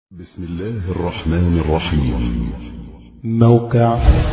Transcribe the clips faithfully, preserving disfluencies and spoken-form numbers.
بسم الله الرحمن الرحيم. موقع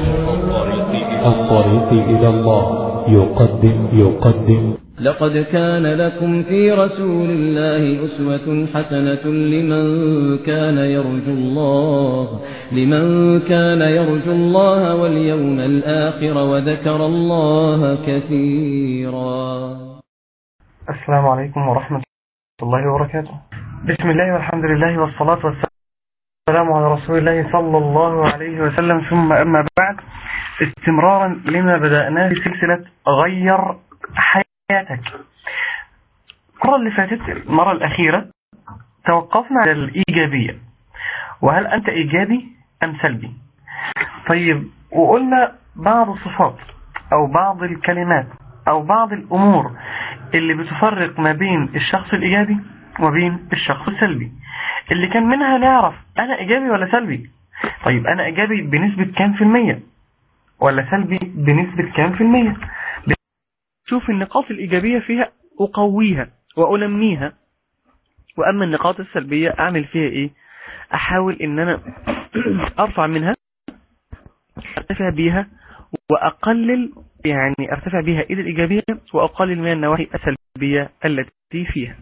الطريق إلى الله يقدم يقدم لقد كان لكم في رسول الله أسوة حسنة لمن كان يرجو الله لمن كان يرجو الله واليوم الآخر وذكر الله كثيرا. السلام عليكم ورحمة الله وبركاته. بسم الله والحمد لله والصلاة والسلام على رسول الله صلى الله عليه وسلم، ثم أما بعد، استمرارا لما بدأناه في سلسلة غير حياتك. المرة اللي فاتت المرة الأخيرة توقفنا على الإيجابية، وهل أنت إيجابي أم سلبي؟ طيب، وقلنا بعض الصفات أو بعض الكلمات أو بعض الأمور اللي بتفرق ما بين الشخص الإيجابي وبين الشخص السلبي، اللي كان منها نعرف أنا إيجابي ولا سلبي. طيب، أنا إيجابي بنسبة كام في المية ولا سلبي بنسبة كام في المية؟ شوف النقاط الإيجابية فيها أقويها وأنميها، وأما النقاط السلبية أعمل فيها إيه؟ أحاول إن أنا أرفع منها، أرتفع بيها وأقلل، يعني أرتفع بيها إلى الإيجابية وأقلل من النواحي السلبية التي فيها.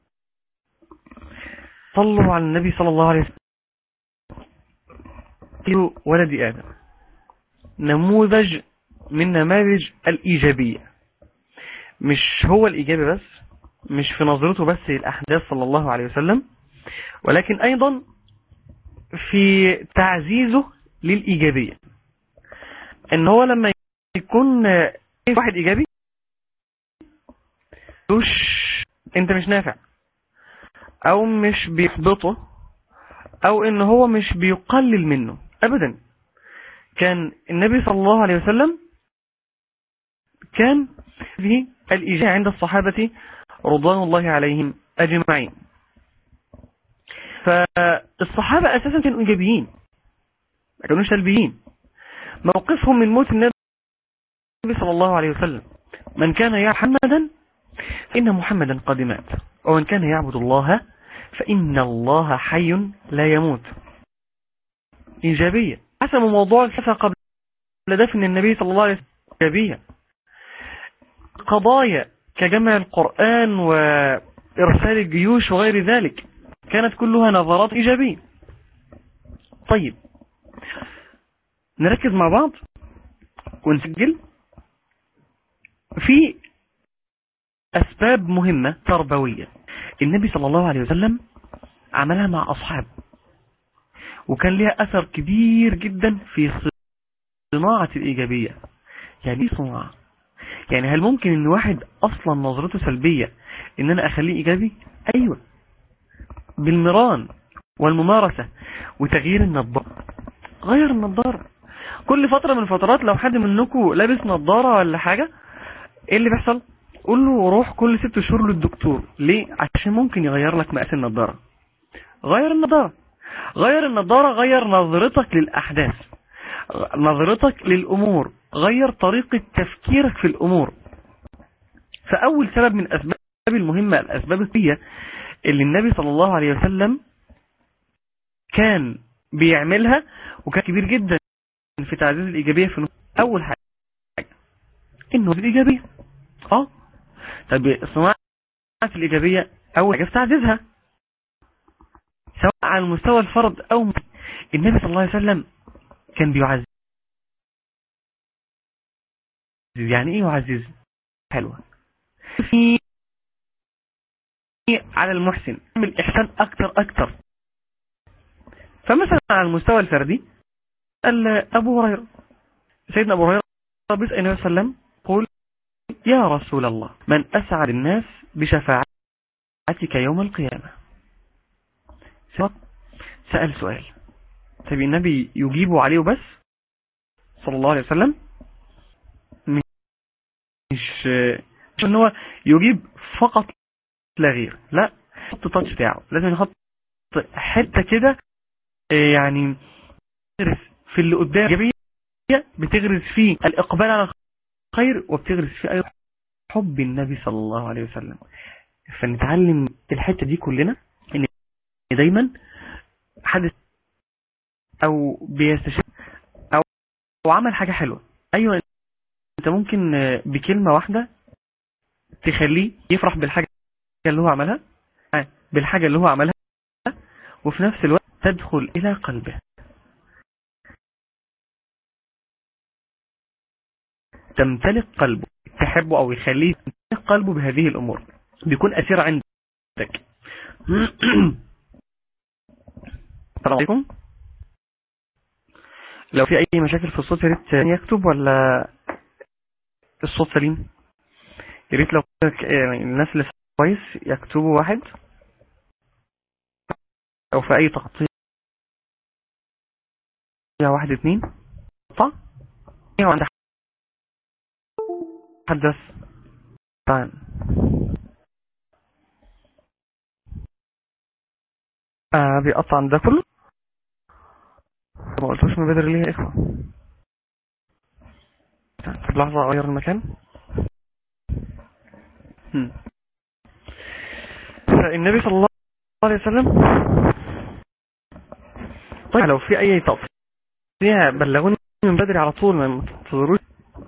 صلوا على النبي صلى الله عليه وسلم. ولد آدم نموذج من نماذج الإيجابية، مش هو الإيجابي بس، مش في نظرته بس للأحداث صلى الله عليه وسلم، ولكن أيضا في تعزيزه للإيجابية. إن هو لما يكون واحد إيجابي مش أنت مش نافع، أو مش بيحبطه، أو إن هو مش بيقلل منه أبدا. كان النبي صلى الله عليه وسلم كان في الإيجابية عند الصحابة رضوان الله عليهم أجمعين. فالصحابة أساسا كانوا إيجابيين، ما كانوا سلبيين. موقفهم من موت النبي صلى الله عليه وسلم: من كان يعبد محمدا فإن محمدا قد مات، ومن كان يعبد الله فإن الله حي لا يموت. إيجابية. حسموا موضوع الخلافة قبل دفن النبي صلى الله عليه وسلم. إيجابية. قضايا كجمع القرآن وإرسال الجيوش وغير ذلك كانت كلها نظرات إيجابية. طيب، نركز مع بعض ونسجل في أسباب مهمة تربوية النبي صلى الله عليه وسلم عملها مع أصحابه، وكان لها أثر كبير جدا في صناعة الإيجابية. يعني صناعة، يعني هل ممكن إن واحد أصلا نظرته سلبية إن أنا أخليه إيجابي؟ أيوة، بالمران والممارسة وتغيير النظارة. غير النظارة كل فترة من فترات. لو حد منكم لابس نظارة ولا حاجة، إيه اللي بيحصل؟ قول له روح كل ست شهور للدكتور. ليه؟ عشان ممكن يغير لك مقاس النظارة. غير النظارة، غير النظارة، غير نظرتك للأحداث، نظرتك للأمور، غير طريقة تفكيرك في الأمور. فأول سبب من الأسباب المهمة، الأسباب القوية اللي النبي صلى الله عليه وسلم كان بيعملها وكان كبير جدا في تعزيز الإيجابية في نفسه. أول حاجة إنه الإيجابية. اه طب صناعة الإيجابية أول حاجة في تعزيزها، سواء على مستوى الفرد أو النبي صلى الله عليه وسلم كان بيعزز. يعني إيه يعزز؟ حلوة. في على المحسن يعمل إحسان أكتر أكتر. فمثلا على المستوى الفردي، أبو هريرة، سيدنا أبو هريرة بيسأل النبي صلى الله عليه وسلم قول: يا رسول الله، من أسعد الناس بشفاعتك يوم القيامة؟ سأل سؤال، طيب النبي يجيبه عليه بس صلى الله عليه وسلم؟ مش مش ان هو يجيب فقط لا غير، لا، يحط تاتش بتاعه، لازم يحط حته كده، يعني بتغرس في اللي قدام إيجابية، بتغرس فيه الإقبال على الخير، وبتغرس فيه أيضا حب النبي صلى الله عليه وسلم. فنتعلم الحتة دي كلنا، ان دايما حد او بيستشير او عمل حاجة حلوة، ايوه انت ممكن بكلمة واحدة تخليه يفرح بالحاجة اللي هو عملها بالحاجة اللي هو عملها وفي نفس الوقت تدخل الى قلبه، تمتلك قلبه، تحبه او يخليه يمتلك قلبه بهذه الامور، بيكون اسير عندك. السلام عليكم. لو في اي مشاكل في الصوت يا ريت يكتب، ولا الصوت سليم؟ يا ريت لو يعني الناس اللي كويس يكتبوا واحد، او في اي تقطيع واحد اتنين طيب عند حد بس طيب. آه بيقطع عند ده كله، ما قلتوش من بدري ليه يا اخوة؟ طب لحظة اغير المكان. هم. فالنبي صلى الله عليه وسلم طيب لو في اي تقطيع بلغوني من بدري على طول، ما تنتظروش.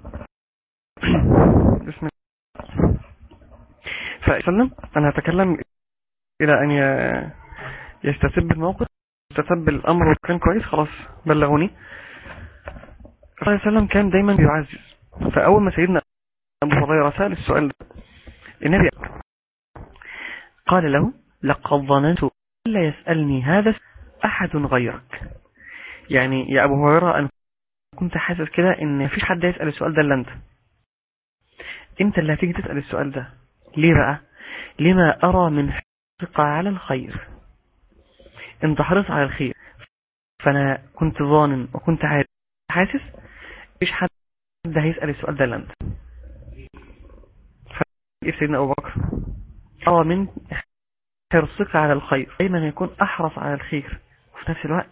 بسم الله. فسلم انا هتكلم الى ان يستتب الموقف، يستتب الامر وكان كويس خلاص بلغوني. صلى الله عليه وسلم كان دايما بيعزز، فاول ما سيدنا ابو هريره سأل السؤال ده النبي قال له لقد ظننت لا يسألني هذا احد غيرك. يعني يا ابو هريره انا كنت حاسس كده ان مفيش حد يسأل السؤال ده الا انت انت اللي هتيجي تسأل السؤال ده. ليه بقى؟ لما ارى من حرصك على الخير، انت حرص على الخير، فانا كنت ظانن وكنت حاسس مفيش حد هيسأل السؤال ده الا انت. سيدنا ابو بكر ارى من حرصك على الخير دايما يكون احرص على الخير، وفي نفس الوقت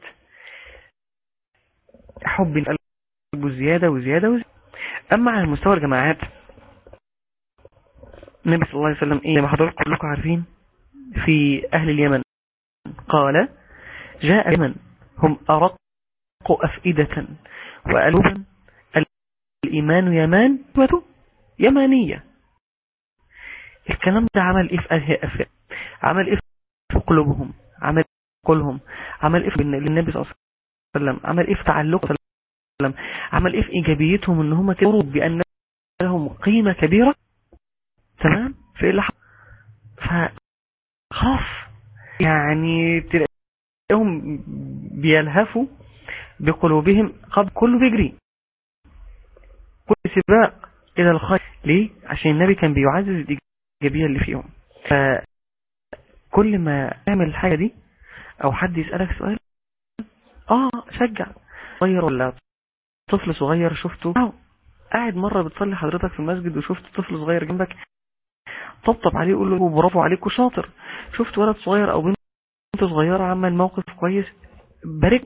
حب القلب زيادة وزيادة وزيادة. اما على مستوى الجماعات النبي صلى الله عليه وسلم ايه ما حضرتك كلكم عارفين في اهل اليمن قال جاء اليمن هم ارق افئدة وقلوبا الايمان يمان يمانية. الكلام ده عمل ايه في اهل افئدة؟ عمل ايه في قلوبهم؟ عمل قلهم عمل ايه للنبي صلى الله عليه وسلم؟ عمل ايه في تعلقه صلى الله عليه وسلم؟ عمل ايه في ايجابيتهم ان هم كانوا بان لهم قيمة كبيرة. تمام. في ايه اللي حصل؟ فخاف يعني تلاقيهم بيلهفوا بقلوبهم قبل كله بيجري كل سباق الى الخير. ليه؟ عشان النبي كان بيعزز الايجابية اللي فيهم. فكل ما تعمل الحاجة دي او حد يسألك سؤال اه شجع. صغير ولا طفل صغير شفته اه قاعد مرة بتصلي حضرتك في المسجد وشفت طفل صغير جنبك طبطب عليه وقول له برافو عليك وشاطر. شفت ولد صغير او بنت صغيرة عمل موقف كويس بارك.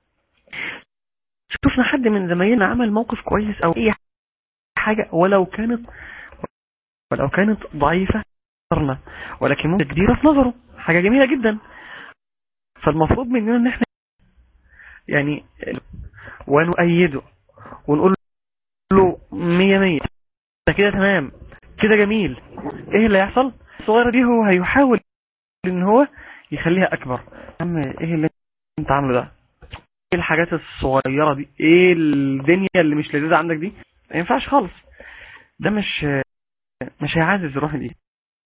شفنا حد من زمايلنا عمل موقف كويس او اي حاجة ولو كانت ولو كانت ضعيفة ولكن ممكن كبيرة في نظره، حاجة جميلة جدا. فالمفروض مننا ان احنا يعني ونؤيده ونقول له مية مية ده كده تمام كده جميل. ايه اللي هيحصل؟ الصغيرة دي هو هيحاول ان هو يخليها اكبر. عم ايه اللي انت عامله ده؟ ايه الحاجات الصغيرة دي؟ ايه الدنيا اللي مش لذيذة عندك دي؟ ما ينفعش خالص. ده مش مش هيعزز الروح دي.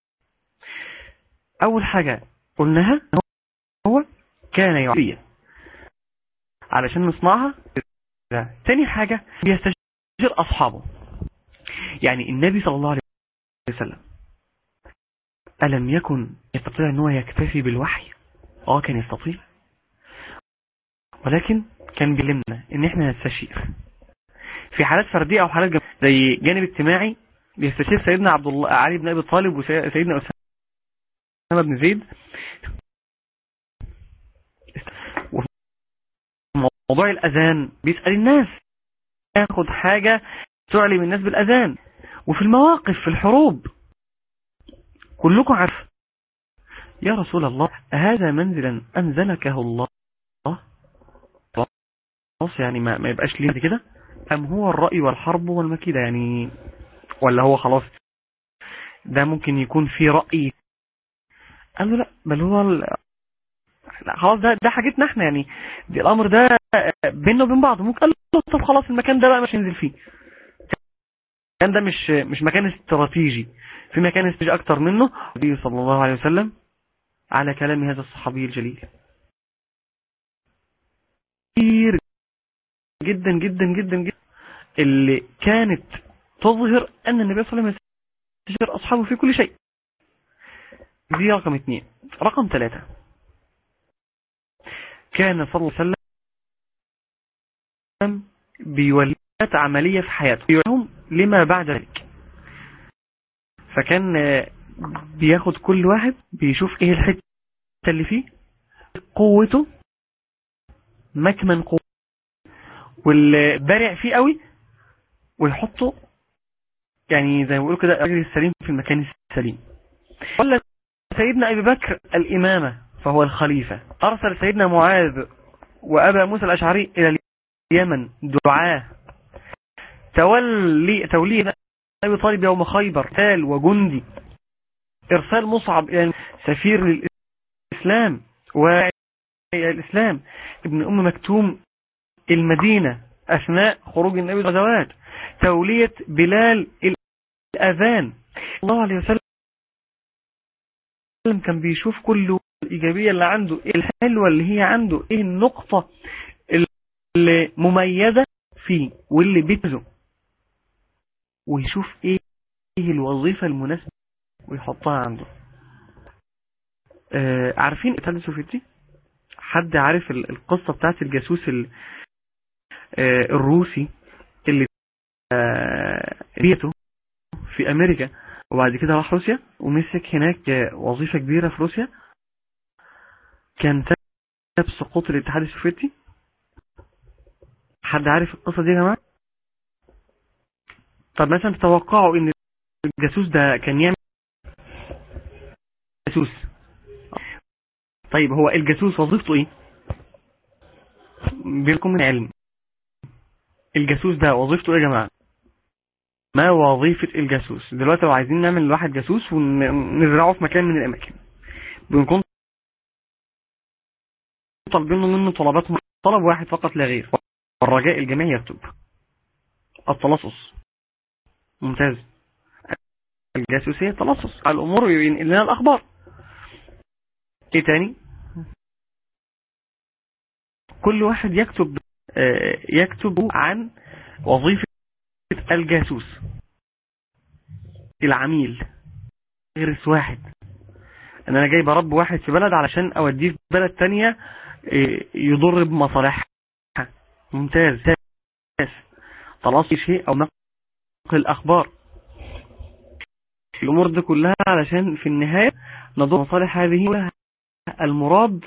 اول حاجة قلناها هو كان يعطيه علشان نصنعها. تاني حاجة بيستشير اصحابه. يعني النبي صلى الله عليه وسلم ألم يكن يستطيع أنه يكتفي بالوحي؟ اه كان يستطيع، ولكن كان بيلمنا ان احنا نستشير في حالات فردية او حالات جماعية. زي جانب اجتماعي بيستشير سيدنا عبد الله علي بن ابي طالب وسيدنا اسامه بن زيد. وفي موضوع الاذان بيسأل الناس ياخد حاجة تعلم الناس بالاذان. وفي المواقف في الحروب كلكم عارف يا رسول الله هذا منزلا انزلكه الله يعني ما, ما يبقاش ليه كده، أم هو الرأي والحرب والمكيدة يعني، ولا هو خلاص ده ممكن يكون في رأي؟ قال له لا، بل هو ال... لا خلاص ده ده حاجتنا احنا يعني، دي الأمر ده بيننا وبين بعض. ممكن قال له طب خلاص المكان ده بقى مش ننزل فيه، المكان ده مش مش مكان استراتيجي، في مكان استراتيجي أكتر منه. النبي صلى الله عليه وسلم على كلام هذا الصحابي الجليل كثير جدا جدا جدا جدا اللي كانت تظهر أن النبي صلى الله عليه وسلم يستشير أصحابه في كل شيء. دي رقم اثنين. رقم ثلاثة، كان صلى الله عليه وسلم بيوليات عملية في حياته بيوليهم لما بعد ذلك. فكان بياخد كل واحد بيشوف ايه الحتة اللي فيه قوته، مكمن قوته واللي بارع فيه قوي، ويحطه يعني زي ما بيقولوا كده الرجل السليم في المكان السليم. ولا سيدنا أبي بكر الإمامة فهو الخليفة، أرسل سيدنا معاذ وأبا موسى الأشعري إلى اليمن دعاة، تولي تولي أبي طالب يوم خيبر تال وجندي، إرسال مصعب إلى سفير للإسلام والإسلام، ابن أم مكتوم المدينة أثناء خروج النبي الغزوات، تولية بلال الأذان. الله عليه وسلم كان بيشوف كل الإيجابية اللي عنده، إيه الحلوة اللي هي عنده، إيه النقطة اللي مميزة فيه واللي بيتزه، ويشوف إيه الوظيفة المناسبة ويحطها عنده. آه عارفين الاتحاد السوفيتي؟ حد عارف القصة بتاعت الجاسوس آه الروسي اللي آه بيته في أمريكا وبعد كده راح روسيا ومسك هناك وظيفة كبيرة في روسيا، كان سبب سقوط الاتحاد السوفيتي؟ حد عارف القصة دي يا جماعة؟ طب مثلا تتوقعوا ان الجاسوس ده كان يعمل جاسوس؟ طيب هو الجاسوس وظيفته ايه؟ بينكم من علم الجاسوس ده وظيفته ايه يا جماعة؟ ما وظيفة الجاسوس؟ دلوقتي لو عايزين نعمل لواحد جاسوس ونزرعه في مكان من الاماكن، بنكون طالبين منه طلبات، طلب واحد فقط لا غير، والرجاء الجميع يكتب التلصص. ممتاز. الجاسوسية التلصص على الامور وينقل لنا الاخبار. ايه تاني؟ كل واحد يكتب يكتب عن وظيفة الجاسوس. العميل غيرس واحد، ان انا جاي برب واحد في بلد علشان اوديه في بلد تانية يضر بمصالحها. ممتاز. تلاصي شيء او نقل الاخبار، الامور دي كلها علشان في النهاية نضر مصالح هذه المراد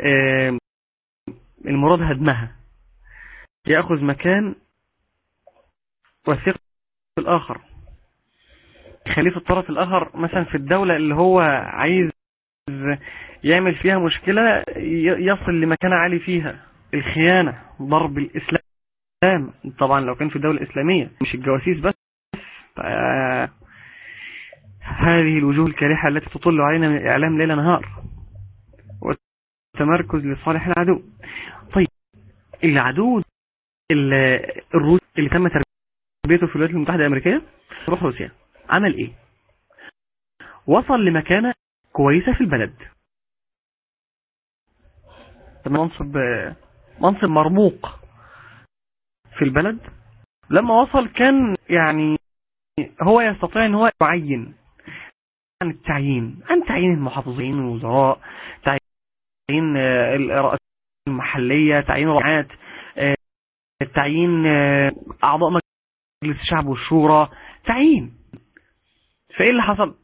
المراد هدمها، يأخذ مكان وثيق في الآخر، خليفة الطرف الآخر مثلا في الدولة اللي هو عايز يعمل فيها مشكلة يصل لمكان عالي فيها. الخيانة، ضرب الإسلام، طبعا لو كان في دولة إسلامية مش الجواسيس بس. هذه الوجوه الكارحة التي تطل علينا من الإعلام ليل نهار، والتمركز لصالح العدو. طيب العدو الروس اللي تم تربيته في الولايات المتحدة الأمريكية روح روسيا، عمل ايه؟ وصل لمكانة كويسة في البلد، منصب منصب مرموق في البلد. لما وصل كان يعني هو يستطيع ان هو يعين عن التعيين، عن تعيين المحافظين والوزراء، تعيين الرئاسات المحلية، تعيين الرعايات، تعيين اعضاء مجلس الشعب والشورى، تعيين. فايه اللي حصل؟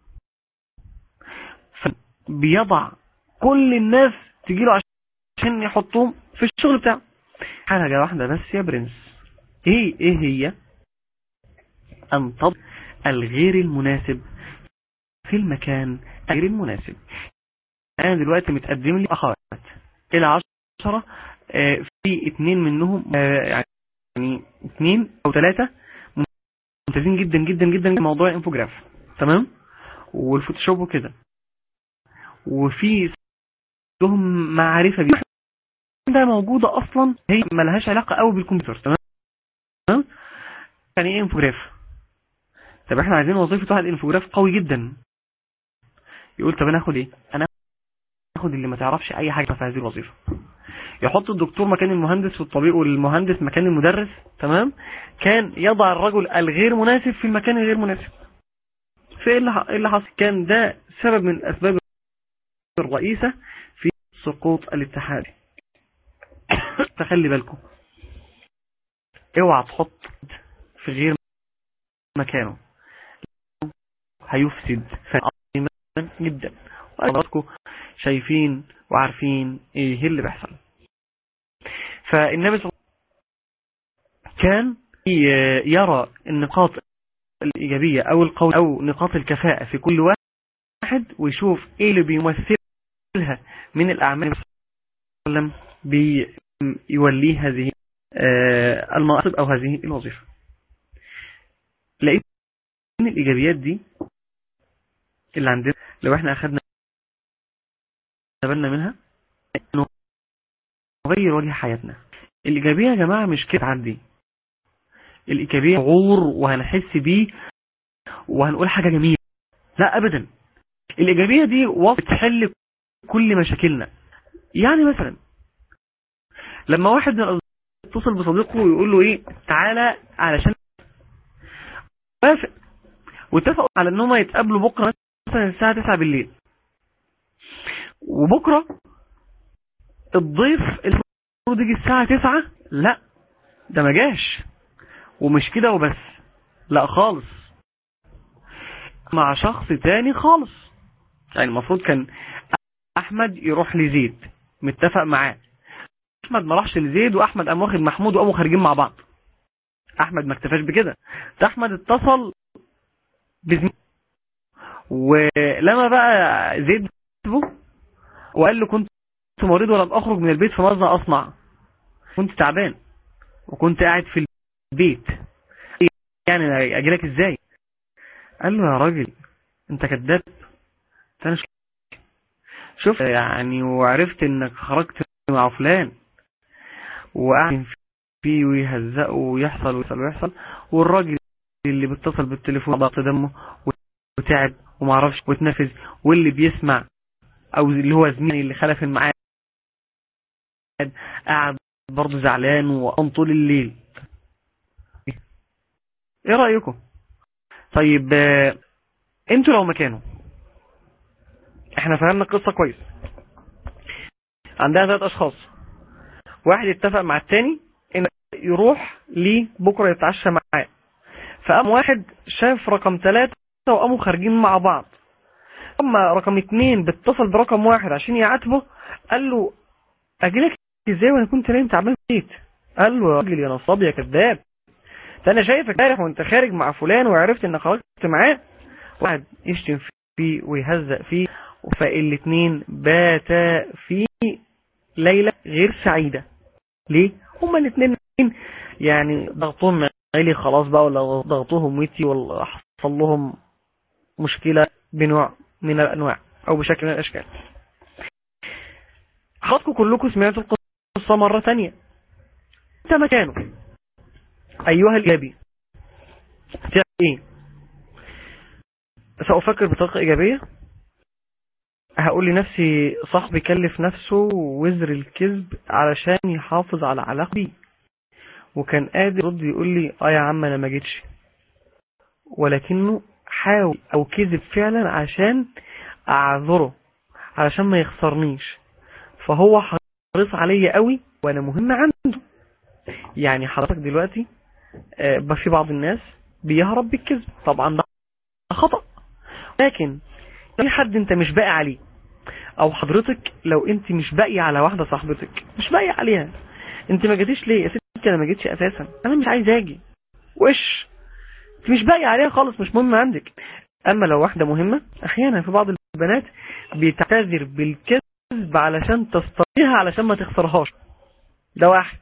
بيضع كل الناس تجيله عشان يحطوهم في الشغل بتاعه. حاجة واحدة بس يا برنس، ايه ايه هي؟ ان تضع الغير المناسب في المكان غير المناسب. انا دلوقتي متقدم لي اخوات الى عشرة في اتنين منهم يعني اتنين او ثلاثة ممتازين جدا جدا جدا في موضوع الانفوجراف، تمام، والفوتوشوب وكده، وفي لهم معرفة بيه ده موجودة اصلا، هي ملهاش علاقة قوي بالكمبيوتر، تمام. يعني ايه انفوجراف؟ طب احنا عايزين وظيفة واحد انفوجراف قوي جدا، يقول طب انا اخد ايه؟ انا اخد اللي ما تعرفش اي حاجة في هذه الوظيفة. يحط الدكتور مكان المهندس والطبيب والمهندس مكان المدرس، تمام. كان يضع الرجل الغير مناسب في المكان الغير مناسب. في ايه اللي حصل؟ كان ده سبب من الاسباب الرئيسة في سقوط الاتحاد. تخلي بالكم، اوعى تحط في غير مكانه، هيفسد فعلا جدا. وأنتم شايفين وعارفين ايه اللي بيحصل. فالنبي صلى الله عليه وسلم كان يرى النقاط الإيجابية أو القول أو نقاط الكفاءة في كل واحد، ويشوف ايه اللي بيمثلها من الأعمال صلى الله عليه وسلم، بيوليه هذه المناصب أو هذه الوظيفة. لقيت من الإيجابيات دي اللي عندنا، لو احنا أخذنا بالنا منها، انه نغير وجه حياتنا. الإيجابية يا جماعة مش كده عندي، الإيجابية شعور وهنحس بيه وهنقول حاجة جميلة، لا أبدا. الإيجابية دي وصف تحل كل مشاكلنا. يعني مثلا لما واحد من الأصدقاء يتصل بصديقه ويقول له ايه، تعالى علشان وافق، واتفقوا على انهم يتقابلوا بكرة مثلا الساعة تسعة بالليل، وبكرة الضيف المفروض يجي الساعة تسعة، لا ده ما جاش. ومش كده وبس، لا خالص، مع شخص تاني خالص. يعني المفروض كان احمد يروح لزيد، متفق معاه، احمد ما راحش لزيد، واحمد قام واخد محمود وقاموا خارجين مع بعض. احمد ما اكتفاش بكده، ده احمد اتصل بزميله، ولما بقى زيد وقال له كنت مريض ولم اخرج من البيت فماذا اصنع، كنت تعبان وكنت قاعد في البيت، يعني اجي لك ازاي؟ قال له يا راجل انت كذاب، انا شفت يعني وعرفت انك خرجت مع فلان وقاعد فيه ويهزقه ويحصل ويحصل ويحصل، والراجل اللي بيتصل بالتليفون ضغط دمه وتعب وما عرفش وتنفذ، واللي بيسمع او اللي هو زميلي اللي خلف الميعاد قاعد برضه زعلان وقام طول الليل. ايه رأيكم؟ طيب انتوا لو مكانه، احنا فهمنا القصة كويس. عندها ثلاث اشخاص، واحد اتفق مع التاني ان يروح ليه بكرة يتعشى معاه، فقام واحد شاف رقم ثلاثة وقاموا خارجين مع بعض. اما رقم اتنين بيتصل برقم واحد عشان يعاتبه، قال له اجيلك ازاي وانا كنت نايم تعبان في البيت؟ قال له يا راجل يا نصاب يا كذاب، ده انا شايفك امبارح وانت خارج مع فلان وعرفت انك خرجت معاه. واحد يشتم فيه ويهزق فيه، فالاتنين باتا في ليلة غير سعيدة. ليه؟ هما الاتنين يعني ضغطهم عالي خلاص بقى، ولا ضغطهم ويتي، ولا حصل لهم مشكلة بنوع من الأنواع أو بشكل من الأشكال. حضراتكم كلكم سمعتوا القصة مرة تانية. انت مكانه أيها الإيجابي هتعمل إيه؟ سأفكر بطريقة إيجابية، هقول لنفسي صاحبي كلف نفسه وزر الكذب علشان يحافظ على علاقة بي، وكان قادر يرد يقول لي اه يا عم انا ما جيتش، ولكنه حاول او كذب فعلا عشان اعذره، علشان ما يخسرنيش، فهو حريص عليا قوي وانا مهم عنده. يعني حضرتك دلوقتي آه في بعض الناس بيهرب بالكذب، طبعا ده خطأ، لكن في حد انت مش باقي عليه، او حضرتك لو انت مش باقي على واحدة صاحبتك مش باقي عليها، انت ما جيتيش ليه يا ستي؟ انا ما جيتش اساسا، انا مش عايز اجي، وش انت مش باقي عليها خالص، مش مهم عندك. اما لو واحدة مهمة، احيانا في بعض البنات بتعتذر بالكذب علشان تستطيعها علشان ما تخسرهاش. ده واحد.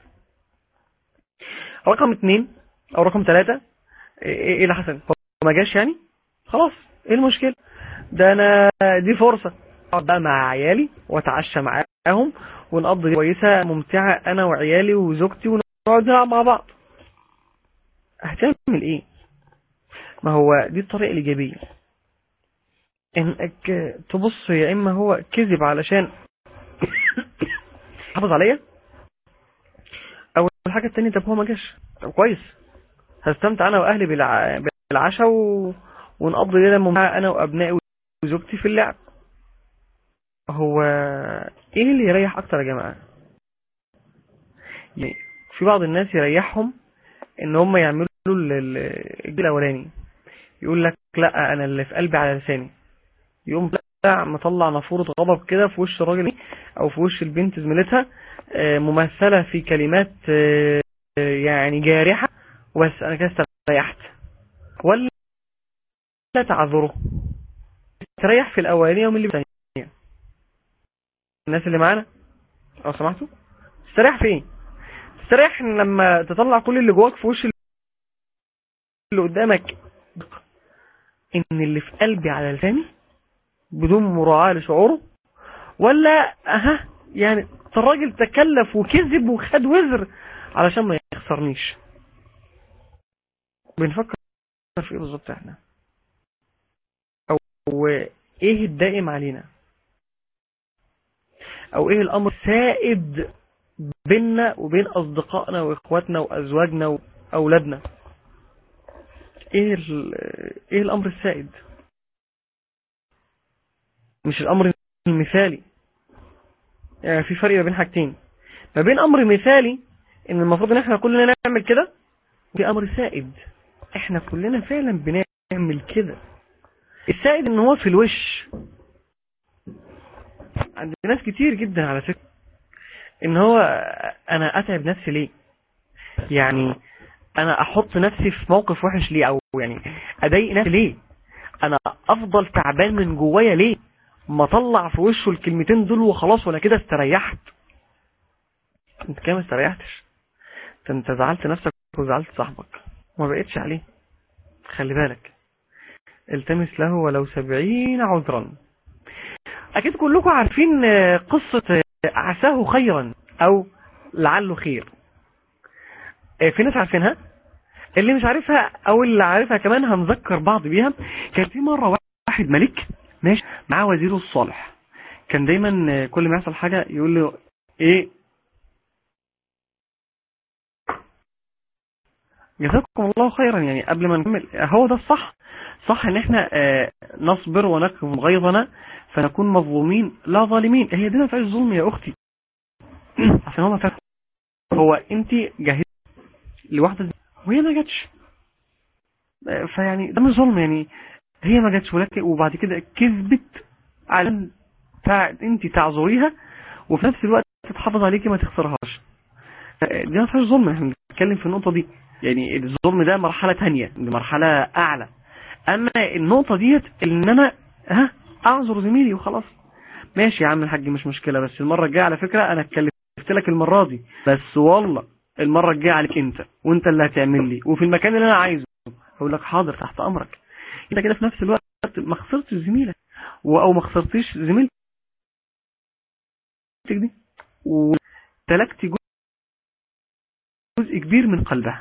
رقم اتنين او رقم ثلاثة، ايه اللي حصل؟ هو ما جاش يعني خلاص، ايه المشكلة؟ ده انا دي فرصة اقعد بقى مع عيالي واتعشى معاهم ونقضي كويسة ممتعة انا وعيالي وزوجتي ونقعد نلعب مع بعض. هتعمل ايه؟ ما هو دي الطريقة الإيجابية، انك تبص يا اما هو كذب علشان حافظ عليا، او الحاجة التانية طب هو ما جاش، طب كويس هستمتع انا واهلي بالع... بالعشاء و... ونقضي ليلة ممتعة انا وابنائي وزوجتي في اللعب. هو ايه اللي يريح اكتر يا جماعة؟ يعني في بعض الناس يريحهم ان هم يعملوا الجيل الاولاني، يقول لك لا انا اللي في قلبي على لساني، يقوم طلع مطلع نافوره غضب كده في وش الراجل او في وش البنت زميلتها، ممثله في كلمات يعني جارحه، وبس انا كده استريحت. ولا تعذره، تريح في الاولانيه ومن اللي بالثانيه. الناس اللي معانا لو سمحتوا، تستريح في ايه؟ تستريح لما تطلع كل اللي جواك في وش اللي قدامك، ان اللي في قلبي على لساني بدون مراعاة لشعوره؟ ولا اها يعني الراجل تكلف وكذب وخد وزر علشان ما يخسرنيش؟ بنفكر في ايه بالظبط احنا؟ او ايه الدائم علينا؟ او ايه الامر السائد بيننا وبين اصدقائنا واخواتنا وازواجنا واولادنا؟ ايه ايه الامر السائد؟ مش الامر المثالي. يعني في فرق بين حاجتين، ما بين امر مثالي ان المفروض ان احنا كلنا نعمل كده، وفي امر سائد احنا كلنا فعلا بنعمل كده. السائد ان هو في الوش عند ناس كتير جدا على فكرة، ان هو انا اتعب نفسي ليه؟ يعني انا احط نفسي في موقف وحش ليه؟ او يعني اضايق نفسي ليه؟ انا افضل تعبان من جوايا ليه؟ ما اطلع في وشه الكلمتين دول وخلاص وانا كده استريحت. انت كده ما استريحتش، انت زعلت نفسك وزعلت صاحبك وما بقتش عليه. خلي بالك، التمس له ولو سبعين عذرا. اكيد كلكم عارفين قصة عساه خيرا او لعله خير. في ناس عارفينها، اللي مش عارفها او اللي عارفها كمان هنذكر بعض بيها. كان في مرة واحد ملك ماشي مع وزيره الصالح، كان دايما كل ما يحصل حاجة يقول له ايه جزاكم الله خيرا. يعني قبل ما نكمل، هو ده الصح، صح ان احنا اه نصبر ونكظم غيظنا فنكون مظلومين لا ظالمين. هي دي ما فيهاش ظلم يا اختي، عشان هو ما فيهاش. هو انت جاهزه لواحده وهي ما جاتش، فيعني ده مش ظلم. يعني هي ما جاتش ولكن وبعد كده كذبت على انت تعذريها وفي نفس الوقت تتحافظ عليكي ما تخسرهاش. دي ما فيهاش ظلم، احنا بنتكلم في النقطه دي. يعني الظلم ده مرحله ثانيه، دي مرحله اعلى. اما النقطه ديت ان انا ها اعذر زميلي وخلاص، ماشي يا عم الحاج مش مشكله، بس المره الجايه على فكره انا اتكلفت لك المره دي، بس والله المره الجايه عليك انت وانت اللي هتعمل لي وفي المكان اللي انا عايزه. اقول لك حاضر تحت امرك. انت كده في نفس الوقت ما خسرتش زميلك او ما خسرتيش زميلتك دي، وتلكتي جزء كبير من قلبها.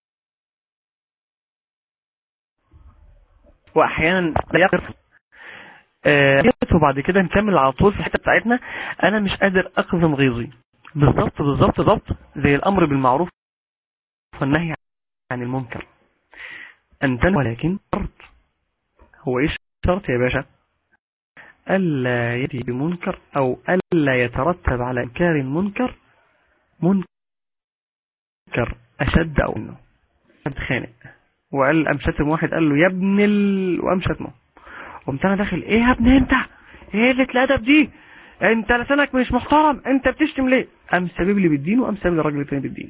واحيانا لا يقف آه وبعد كده نكمل على طول في الحته بتاعتنا. انا مش قادر اقزم غيظي، بالظبط بالظبط بالظبط زي الامر بالمعروف والنهي عن المنكر. انت ولكن شرط. هو ايش شرط يا باشا؟ الا يأتي بمنكر او الا يترتب على انكار المنكر منكر اشد او انه اتخانق وقال قام شتم واحد، قال له يا ابن ال... وقام شتمه. قمت انا داخل ايه يا ابني انت؟ ايه اللي الادب دي؟ انت لسانك مش محترم، انت بتشتم ليه؟ قام سبب لي بالدين وقام سبب للراجل الثاني بالدين.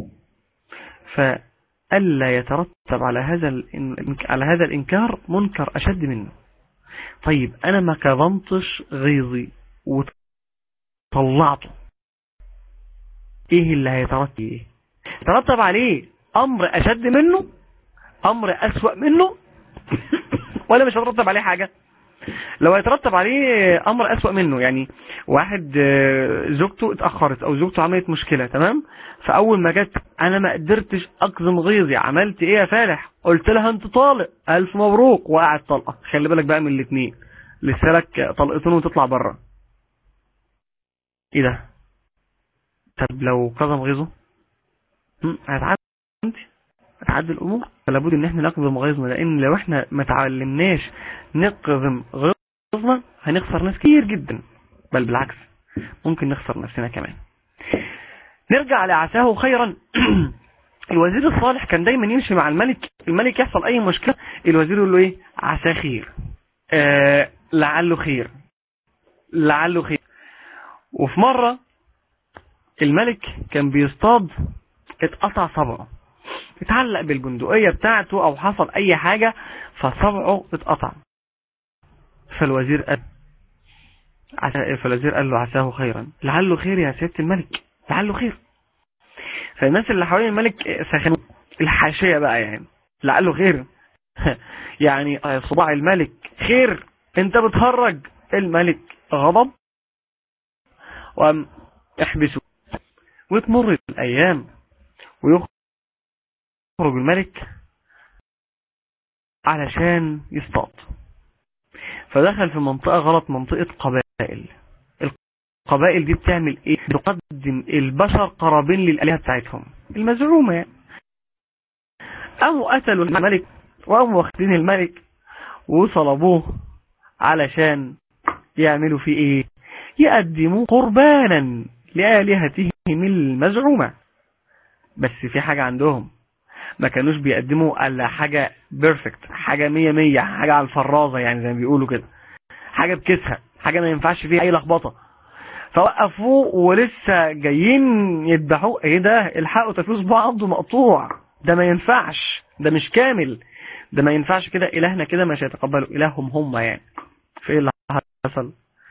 فالا يترتب على هذا ال... على هذا الانكار منكر اشد منه. طيب انا ما كظمتش غيظي وطلعته، ايه اللي هيترتب ايه؟ يترتب عليه امر اشد منه، امر اسوأ منه، ولا مش هيترتب عليه حاجة؟ لو هيترتب عليه امر اسوأ منه، يعني واحد زوجته اتأخرت او زوجته عملت مشكلة، تمام؟ فاول ما جت انا ما قدرتش اقزم غيظي، عملت ايه يا فالح؟ قلت لها انت طالق، الف مبروك، وقعت طلقة. خلي بالك بقى من الاثنين، لسه لك طلقتين وتطلع بره. ايه ده؟ طب لو قزم غيظه هتعدي هتعدي الامور. فلابد ان احنا نقزم غيظنا، لان لو احنا ما تعلمناش نقزم غيظنا هنخسر ناس كتير جدا، بل بالعكس ممكن نخسر نفسنا كمان. نرجع لعساه خيرا. الوزير الصالح كان دايما يمشي مع الملك، الملك يحصل اي مشكلة الوزير يقول له ايه؟ عساه خير، آه لعله خير، لعله خير. وفي مرة الملك كان بيصطاد، اتقطع صبعه، اتعلق بالبندقية بتاعته او حصل اي حاجة فصبعه اتقطع. فالوزير قال فالوزير قال له عساه خيرا، لعله خير يا سيادة الملك، لعله خير. فالناس اللي حوالين الملك سخنوا، الحاشية بقى يعني لعله خير. يعني صباع الملك خير؟ انت بتهرج. الملك غضب وقام احبسه. وتمر الايام ويخرج الملك علشان يصطاد، فدخل في منطقة غلط، منطقة قبائل. القبائل دي بتعمل ايه؟ بتقدم البشر قرابين للآلهة بتاعتهم المزعومة يعني. قاموا قتلوا الملك وقاموا واخدين الملك وصلبوه علشان يعملوا فيه ايه؟ يقدموا قربانا لآلهتهم المزعومة. بس في حاجة عندهم، ما كانوش بيقدموا الا حاجة بيرفكت، حاجة مية مية، حاجة على الفرازة يعني زي ما بيقولوا كده، حاجة بكسها، حاجة ما ينفعش فيها اي لخبطة. فوقفوه ولسه جايين يذبحوه. ايه ده؟ الحقوا تفوز بعضه مقطوع، ده ما ينفعش، ده مش كامل، ده ما ينفعش كده، الهنا كده مش هيتقبلوا، الههم هم يعني. فايه اللي حصل؟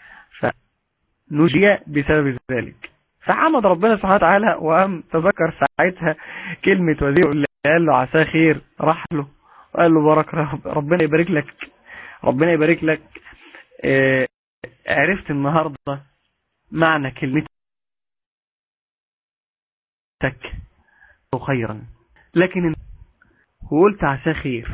فنجي بسبب ذلك. فحمد ربنا سبحانه وتعالى وقام تذكر ساعتها كلمة وزير اللي قال له عساه خير، راح له وقال له بارك رب ربنا يبارك لك، ربنا يبارك لك. اه عرفت النهاردة معنى كلمتك خيرا، لكن وقلت عساه خير.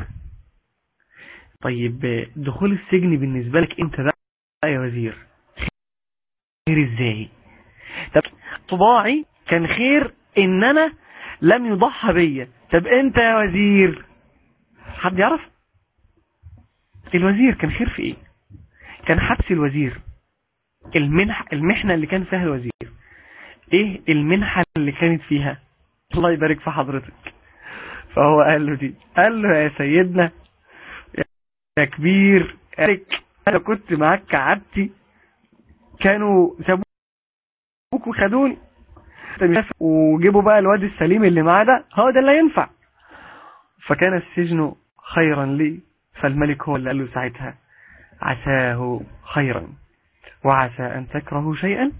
طيب دخول السجن بالنسبة لك انت بقى يا وزير خير ازاي؟ طب طباعي كان خير ان انا لم يضحى بيا. طب انت يا وزير حد يعرف الوزير كان خير في ايه؟ كان حبس الوزير، المنح المحنة اللي كان فيها الوزير، ايه المنحة اللي كانت فيها؟ الله يبارك في حضرتك. فهو قال له دي، قال له يا سيدنا يا كبير، انا كنت معاك كعبتي، كانوا سابوك وخدوني وجيبوا بقى الواد السليم اللي معاه ده، هو ده اللي ينفع. فكان السجن خيرا لي. فالملك هو اللي قال له ساعتها عساه خيرا، وعسى أن تكرهوا شيئا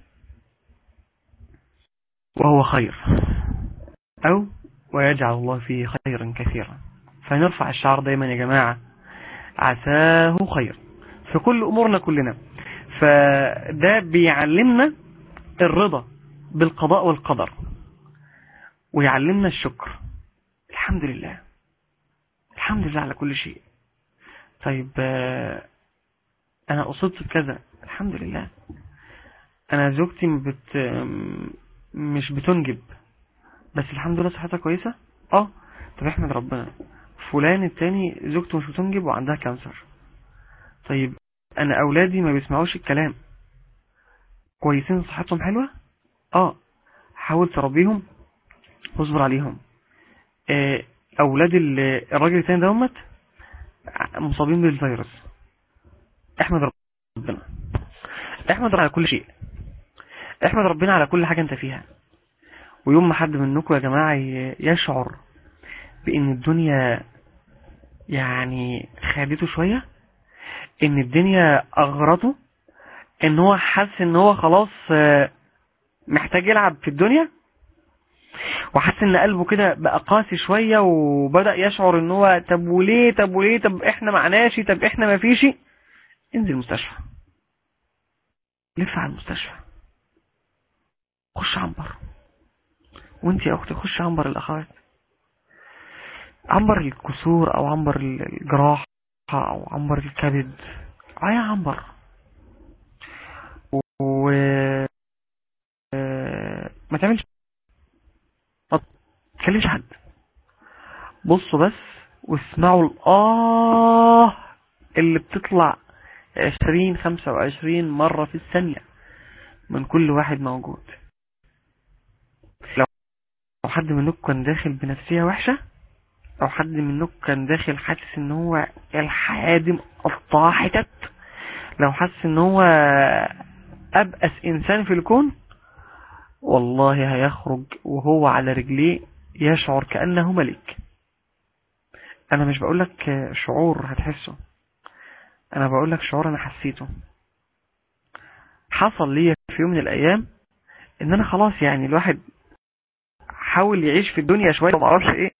وهو خير، أو ويجعل الله فيه خيرا كثيرا. فنرفع الشعار دايما يا جماعة، عساه خير في كل أمورنا كلنا. فده بيعلمنا الرضا بالقضاء والقدر، ويعلمنا الشكر. الحمد لله، الحمد لله على كل شيء. طيب أنا أصبت بكذا، الحمد لله. أنا زوجتي بت... مش بتنجب، بس الحمد لله صحتها كويسة. اه طب احمد ربنا. فلان التاني زوجته مش بتنجب وعندها كانسر. طيب أنا أولادي ما بيسمعوش الكلام، كويسين صحتهم حلوة، اه حاول تربيهم واصبر عليهم. اه أولاد الراجل التاني ده همت مصابين بالفيروس، احمد ربنا، احمد ربنا على كل شيء، احمد ربنا على كل حاجة انت فيها. ويوم ما حد منكم يا جماعة يشعر بان الدنيا يعني خادته شوية، ان الدنيا اغرته، ان هو حس ان هو خلاص محتاج يلعب في الدنيا، وحس ان قلبه كده بقى قاسي شوية، وبدأ يشعر ان هو طب وليه طب وليه طب احنا معناش طب احنا ما فيش، انزل المستشفى، لف على المستشفى، خش عنبر. وانت يا اختي خش عنبر الاخوات، عنبر الكسور او عنبر الجراحة او عنبر الكبد، اي عنبر. و ما تعملش، ما تكلمش حد، بصوا بس واسمعوا الآه اللي بتطلع عشرين خمسة وعشرين مرة في الثانية من كل واحد موجود. لو حد منكم كان داخل بنفسية وحشة، او حد منكم كان داخل حاسس ان هو الحياة دي مقطعة حتت، لو حاسس ان هو ابأس انسان في الكون، والله هيخرج وهو على رجليه يشعر كأنه ملك. انا مش بقولك شعور هتحسه، انا بقولك شعور انا حسيته. حصل لي في يوم من الايام ان انا خلاص يعني الواحد حاول يعيش في الدنيا شوية ومعرفش ايه،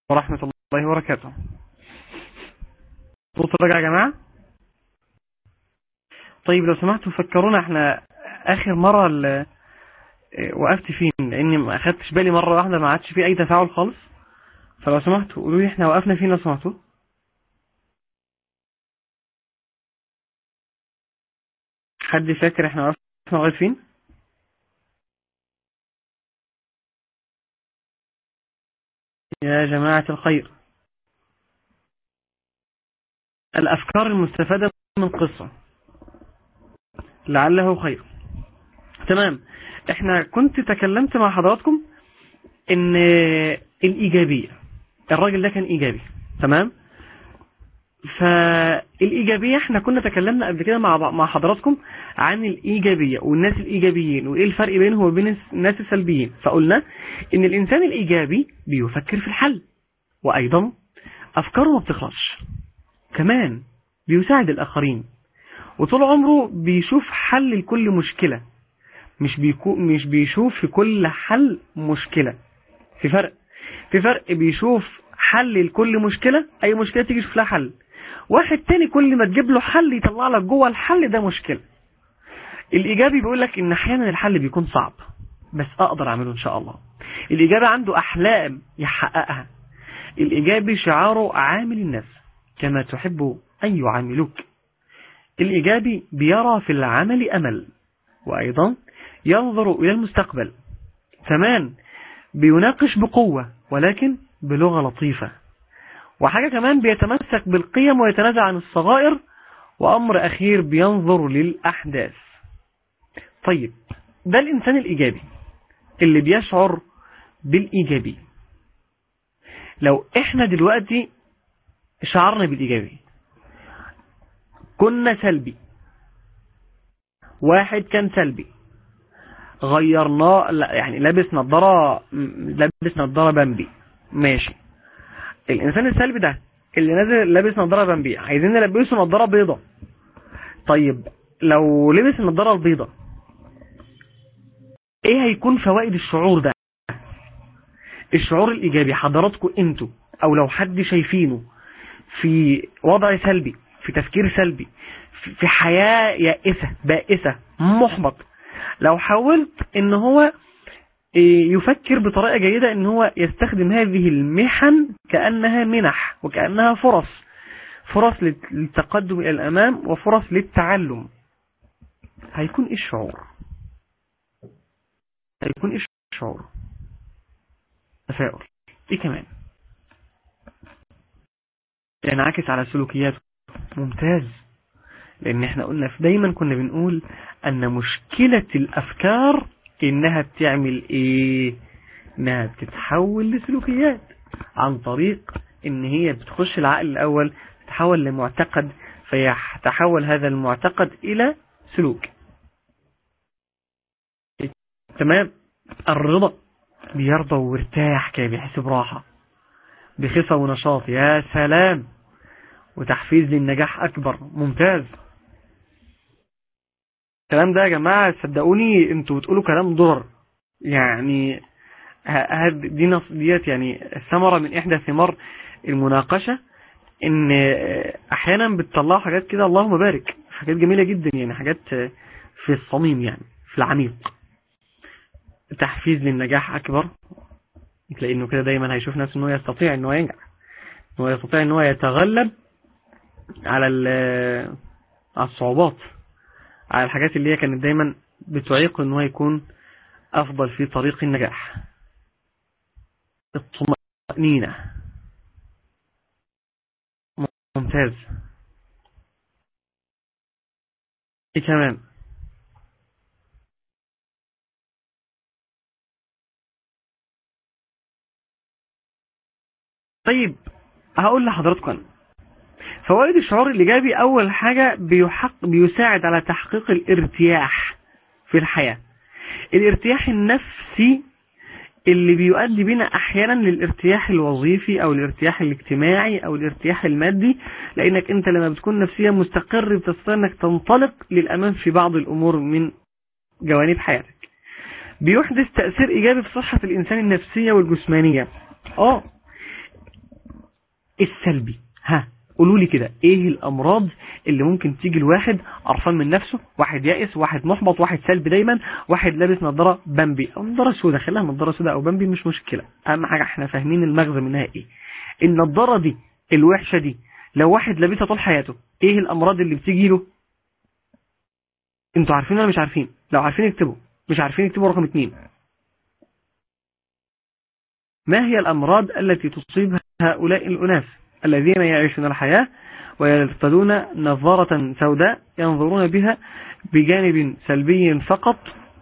ورحمة الله وبركاته. صوت راجع يا جماعة؟ طيب لو سمحتوا فكرونا احنا اخر مرة وقفت فين، لاني ما اخدتش بالي مرة واحدة ما عادش فيه اي تفاعل خالص. فلو سمحتوا قولوا لي احنا وقفنا فين لو سمحتوا. حد فاكر احنا وقفنا لغاية فين؟ يا جماعة الخير، الافكار المستفادة من قصة لعله خير. تمام، احنا كنت تكلمت مع حضراتكم ان الايجابية، الراجل ده كان ايجابي. تمام، فالايجابية احنا كنا تكلمنا قبل كده مع مع حضراتكم عن الايجابية والناس الايجابيين وايه الفرق بينهم وبين الناس السلبيين. فقلنا ان الانسان الايجابي بيفكر في الحل، وايضا افكاره ما بتخلصش، كمان بيساعد الاخرين، وطول عمره بيشوف حل لكل مشكلة، مش بيكو مش بيشوف في كل حل مشكلة. في فرق في فرق بيشوف حل لكل مشكلة، اي مشكلة تيجي يشوف لها حل. واحد تاني كل ما تجيب له حل يطلع لك جوه الحل ده مشكلة. الايجابي بيقول لك ان احيانا الحل بيكون صعب بس اقدر اعمله ان شاء الله. الايجابي عنده احلام يحققها. الايجابي شعاره عامل الناس كما تحب ان يعاملوك. الايجابي بيرى في العمل امل، وايضا ينظر الى المستقبل. كمان بيناقش بقوة ولكن بلغة لطيفة. وحاجة كمان بيتمسك بالقيم ويتنازع عن الصغائر. وأمر أخير بينظر للأحداث. طيب ده الإنسان الإيجابي اللي بيشعر بالإيجابي. لو إحنا دلوقتي شعرنا بالإيجابي، كنا سلبي، واحد كان سلبي غيرناه، يعني لابس نظارة لابس نظارة بامبي، ماشي. الإنسان السلبي ده اللي نازل لابس نظارة بامبي عايزين نلبسه نظارة بيضة. طيب لو لبس النظارة البيضة ايه هيكون فوائد الشعور ده؟ الشعور الإيجابي حضراتكم انتوا، او لو حد شايفينه في وضع سلبي، في تفكير سلبي، في حياة يائسة بائسة محبط، لو حاولت ان هو يفكر بطريقة جيدة ان هو يستخدم هذه المحن كأنها منح وكأنها فرص فرص للتقدم الى الامام وفرص للتعلم، هيكون ايه الشعور؟ هيكون ايه الشعور؟ تفاؤل. ايه كمان؟ ينعكس على سلوكياته. ممتاز، لان احنا قلنا دايما كنا بنقول ان مشكلة الافكار انها بتعمل ايه؟ انها بتتحول لسلوكيات عن طريق ان هي بتخش العقل الاول، تتحول لمعتقد، فيتحول هذا المعتقد الى سلوك. تمام. الرضا، بيرضى وارتاح كده، بيحس براحة، بخفة ونشاط. يا سلام، وتحفيز للنجاح اكبر. ممتاز. الكلام ده يا جماعة صدقوني انتوا بتقولوا كلام ضرر، يعني دي نص ديت يعني الثمرة من احدى ثمار المناقشة، ان احيانا بتطلعوا حاجات كده اللهم بارك، حاجات جميلة جدا، يعني حاجات في الصميم، يعني في العميق. تحفيز للنجاح اكبر، تلاقي انه كده دايما هيشوف نفسه انه يستطيع انه ينجح، انه يستطيع انه يتغلب على على الصعوبات، على الحاجات اللي هي كانت دايما بتعيق انه يكون افضل في طريق النجاح. الطمأنينة. ممتاز. ايه كمان؟ طيب هقول لحضراتكم فوائد الشعور الإيجابي. أول حاجة بيحق بيساعد على تحقيق الارتياح في الحياة، الارتياح النفسي اللي بيؤدي بنا أحيانا للارتياح الوظيفي أو الارتياح الاجتماعي أو الارتياح المادي، لأنك أنت لما بتكون نفسيا مستقر بتستطيع أنك تنطلق للأمام في بعض الأمور من جوانب حياتك. بيحدث تأثير إيجابي في صحة الإنسان النفسية والجسمانية. آه السلبي. ها قولوا لي كده، ايه الامراض اللي ممكن تيجي الواحد قرفان من نفسه، واحد يائس، واحد محبط، واحد سلبي دايما، واحد لابس نظاره بامبي او نظاره سوداء، خليها نظاره سوداء او بامبي مش مشكله، اهم حاجه احنا فاهمين المغزى منها ايه. النظاره دي الوحشه دي لو واحد لابسها طول حياته، ايه الامراض اللي بتيجي له؟ انتوا عارفين ولا مش عارفين؟ لو عارفين اكتبوا، مش عارفين اكتبوا رقم اتنين. ما هي الامراض التي تصيب هؤلاء الاناس الذين يعيشون الحياة ويرتدون نظارة سوداء ينظرون بها بجانب سلبي فقط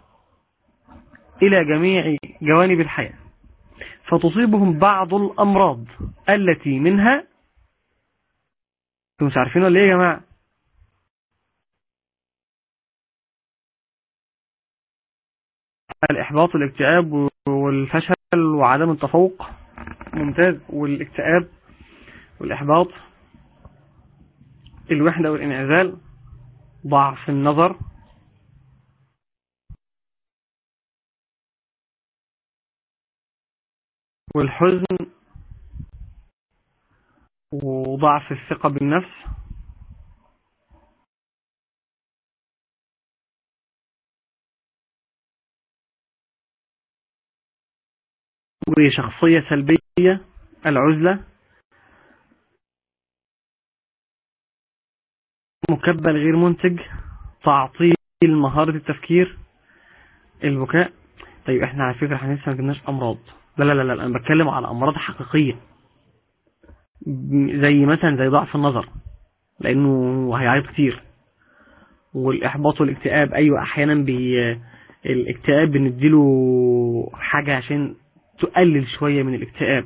إلى جميع جوانب الحياة، فتصيبهم بعض الأمراض التي منها، انتم مش عارفين ولا ايه يا جماعة؟ الإحباط والاكتئاب والفشل وعدم التفوق، ممتاز، والاكتئاب والإحباط، الوحدة والانعزال، ضعف النظر، والحزن، وضعف الثقة بالنفس، وشخصية سلبية، العزلة، مكبل غير منتج، تعطيل مهارة التفكير، البكاء. طيب احنا على فكرة احنا لسه ما جبناش امراض، لا لا لا لا انا بتكلم على امراض حقيقية، زي مثلا زي ضعف النظر لانه هيعيط كتير، والاحباط والاكتئاب، ايوه احيانا بي الاكتئاب بنديله حاجة عشان تقلل شوية من الاكتئاب،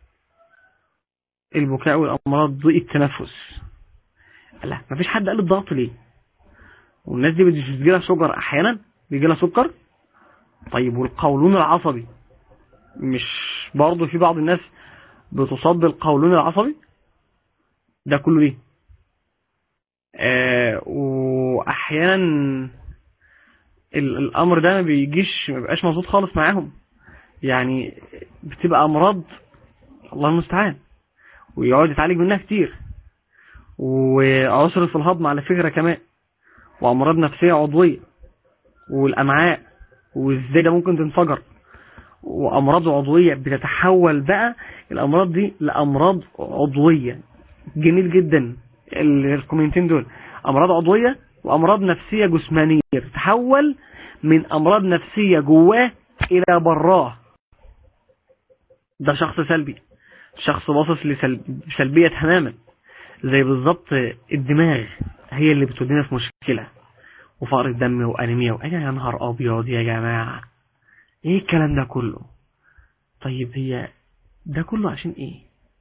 البكاء والامراض ضيق التنفس. لا مفيش حد قال الضغط ليه؟ والناس دي بتجي لها سكر، احيانا بيجي لها سكر. طيب والقولون العصبي، مش برضه في بعض الناس بتصاب بالقولون العصبي ده كله ليه؟ آه واحيانا الامر ده ما بيجيش، ما بيبقاش مظبوط خالص معاهم، يعني بتبقى امراض الله المستعان ويقعد يتعالج منها كتير، وعسر في الهضم على فكرة كمان، وامراض نفسية عضوية، والامعاء وازاي ده ممكن تنفجر، وامراض عضوية بتتحول بقى الامراض دي لامراض عضوية. جميل جدا الكومنتين دول، امراض عضوية وامراض نفسية جسمانية، تتحول من امراض نفسية جواه الى براه. ده شخص سلبي، شخص باصص لسلبية تماما، زي بالظبط الدماغ هي اللي بتودينا في مشكلة وفقر الدم وانيميا و... يا نهار ابيض يا جماعة، ايه الكلام ده كله؟ طيب هي ده كله عشان ايه؟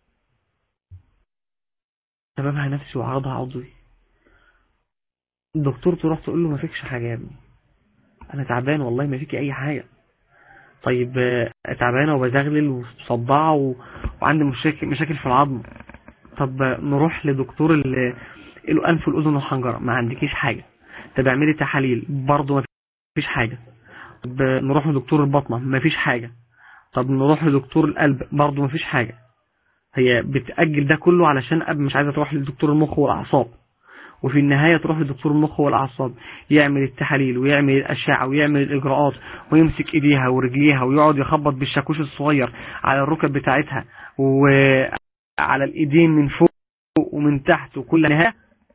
سببها نفسي وعرضها عضوي. الدكتور تروح تقول له ما فيكش حاجة يا ابني، انا تعبان والله ما فيكي اي حاجة. طيب تعبانة وبزغلل وصداع و... وعندي مشاكل مشاكل في العظم. طب نروح لدكتور الانف والاذن والحنجرة، ما عندكيش حاجة. طب اعملي تحاليل، برضه ما فيش حاجة. طب نروح لدكتور البطنة، ما فيش حاجة. طب نروح لدكتور القلب، برضه ما فيش حاجة. هي بتأجل ده كله علشان أب مش عايزة تروح لدكتور المخ والأعصاب، وفي النهاية تروح لدكتور المخ والأعصاب يعمل التحاليل ويعمل الأشعة ويعمل الإجراءات ويمسك إيديها ورجليها ويقعد يخبط بالشاكوش الصغير على الركب بتاعتها وعلى الإيدين من فوق ومن تحت، وكل نهاية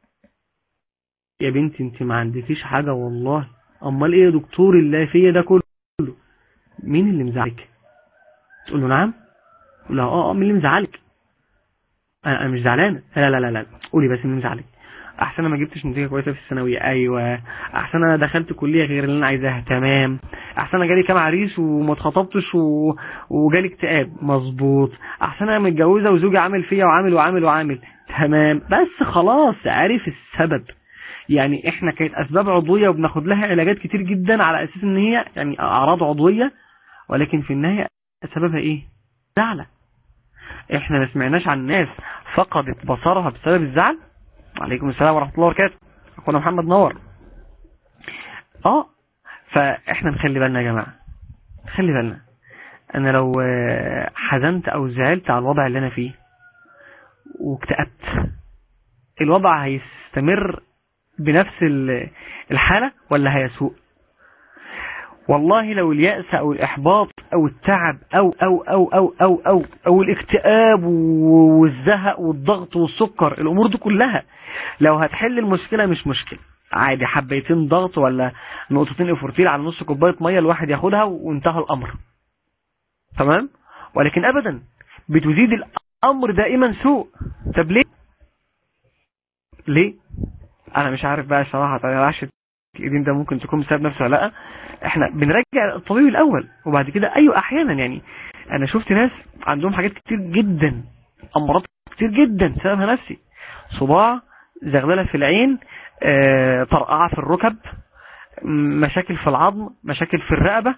يا بنتي انت ما عندكيش حاجة والله. امال ايه يا دكتور الله فيا ده كله؟ مين اللي مزعلك؟ تقول له نعم، تقول له اه اه مين اللي مزعلك؟ انا مش زعلانه، لا لا لا لا قولي بس مين مزعلك. احسن انا ما جبتش نتيجه كويسه في الثانويه، ايوه. احسن انا دخلت كليه غير اللي انا عايزاها، تمام. احسن انا جالي كام عريس وما اتخطبتش و... وجالي اكتئاب، مظبوط. احسن انا متجوزه وزوجي عامل فيا وعامل وعامل وعامل، تمام. بس خلاص عارف السبب. يعني احنا كانت اسباب عضويه وبناخد لها علاجات كتير جدا على اساس ان هي يعني اعراض عضويه، ولكن في النهايه سببها ايه؟ زعله. احنا ما سمعناش عن ناس فقدت بصرها بسبب الزعل. وعليكم السلام ورحمه الله وبركاته، اخونا محمد نور. اه فاحنا نخلي بالنا يا جماعه، خلي بالنا. انا لو حزنت او زعلت على الوضع اللي انا فيه واكتئبت، الوضع هيستمر بنفس الحالة ولا هيسوء؟ والله لو اليأس او الاحباط او التعب او او او او او او, أو الاكتئاب والزهق والضغط والسكر، الامور دي كلها لو هتحل المشكلة مش مشكلة، عادي حبيتين ضغط ولا نقطتين افورتيل على نص كوباية مية الواحد ياخدها وانتهى الامر، تمام. ولكن ابدا بتزيد الامر دائما سوء. طب ليه ليه انا مش عارف بقى صراحة. رعشة الايدين ده ممكن تكون بسبب نفسه ولا لا. احنا بنرجع الطبيب الاول وبعد كده ايوه احيانا يعني انا شفت ناس عندهم حاجات كتير جدا، امراض كتير جدا سببها نفسي، صداع، زغلله في العين، اه، طرقعه في الركب، مشاكل في العظم، مشاكل في الرقبه،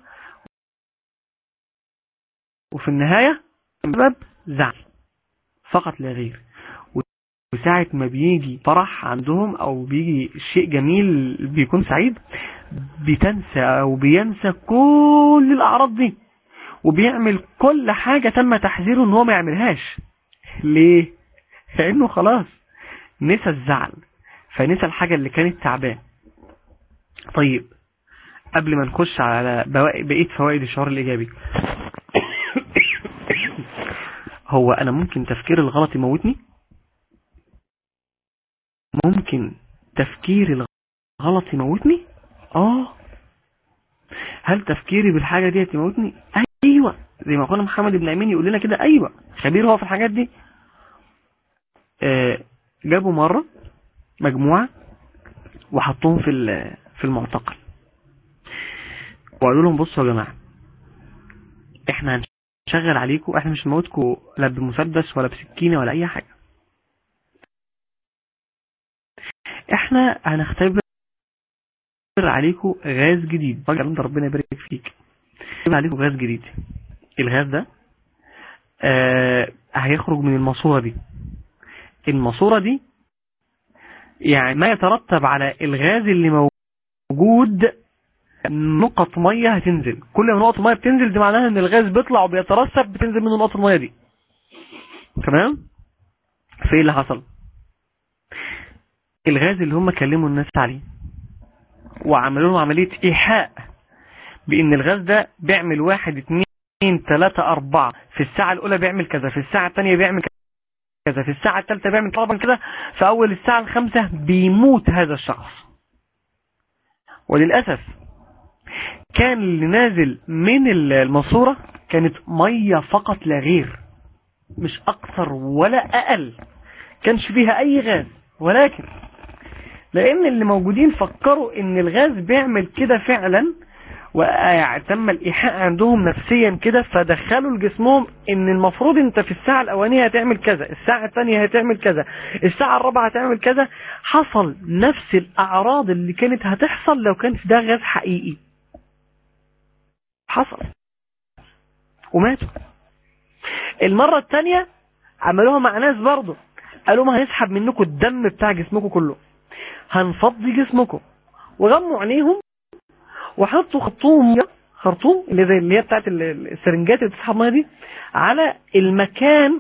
وفي النهايه سبب زعل فقط لا غير. وساعة ما بيجي فرح عندهم او بيجي شيء جميل بيكون سعيد، بتنسى او بينسى كل الاعراض دي وبيعمل كل حاجة تم تحذيره ان هو ما يعملهاش. ليه؟ لانه خلاص نسى الزعل، فنسى الحاجة اللي كانت تعباه. طيب قبل ما نخش على بقية فوائد الشعور الايجابي، هو انا ممكن تفكير الغلط يموتني؟ ممكن تفكير الغلط يموتني؟ اه. هل تفكيري بالحاجة دي تموتني؟ ايوه، زي ما قلنا محمد بن امين يقول لنا كده، ايوه خبير هو في الحاجات دي. آه جابوا مرة مجموعة وحطوهم في في المعتقل وقالوا لهم بصوا يا جماعة، احنا هنشغل عليكم، احنا مش هنموتكم لا بمسدس ولا بسكينة ولا اي حاجة، احنا هنختبر عليكم غاز جديد. ربنا يبارك فيك. هنختبر عليكم غاز جديد. الغاز ده آه هيخرج من الماسورة دي. الماسورة دي يعني ما يترتب على الغاز اللي موجود نقط مية هتنزل. كل ما نقط مية بتنزل دي معناها ان الغاز بيطلع وبيترسب، بتنزل منه نقط المية دي. تمام؟ في ايه اللي حصل؟ الغاز اللي هم كلموا الناس عليه وعملوا لهم عملية إيحاء بأن الغاز ده بيعمل واحد اتنين تلاتة أربعة، في الساعة الأولى بيعمل كذا، في الساعة الثانية بيعمل كذا، في الساعة الثالثة بيعمل طبعا كذا، في أول الساعة الخامسة بيموت هذا الشخص. وللأسف كان اللي نازل من الماسورة كانت مية فقط لا غير، مش أكثر ولا أقل، كانش فيها أي غاز. ولكن لأن اللي موجودين فكروا ان الغاز بيعمل كده فعلا وتم الإيحاء عندهم نفسيا كده، فدخلوا لجسمهم ان المفروض انت في الساعة الأولانية هتعمل كذا، الساعة الثانية هتعمل كذا، الساعة الرابعة هتعمل كذا. حصل نفس الأعراض اللي كانت هتحصل لو كان ده غاز حقيقي. حصل وماتوا. المرة الثانية عملوها مع ناس برضه، قالوا ما هنسحب منكم الدم بتاع جسمكم كله، هنفضي جسمكم، وغموا عينيهم وحطوا خرطوم خرطوم اللي زي اللي هي بتاعت السرنجات اللي بتسحب ميه دي على المكان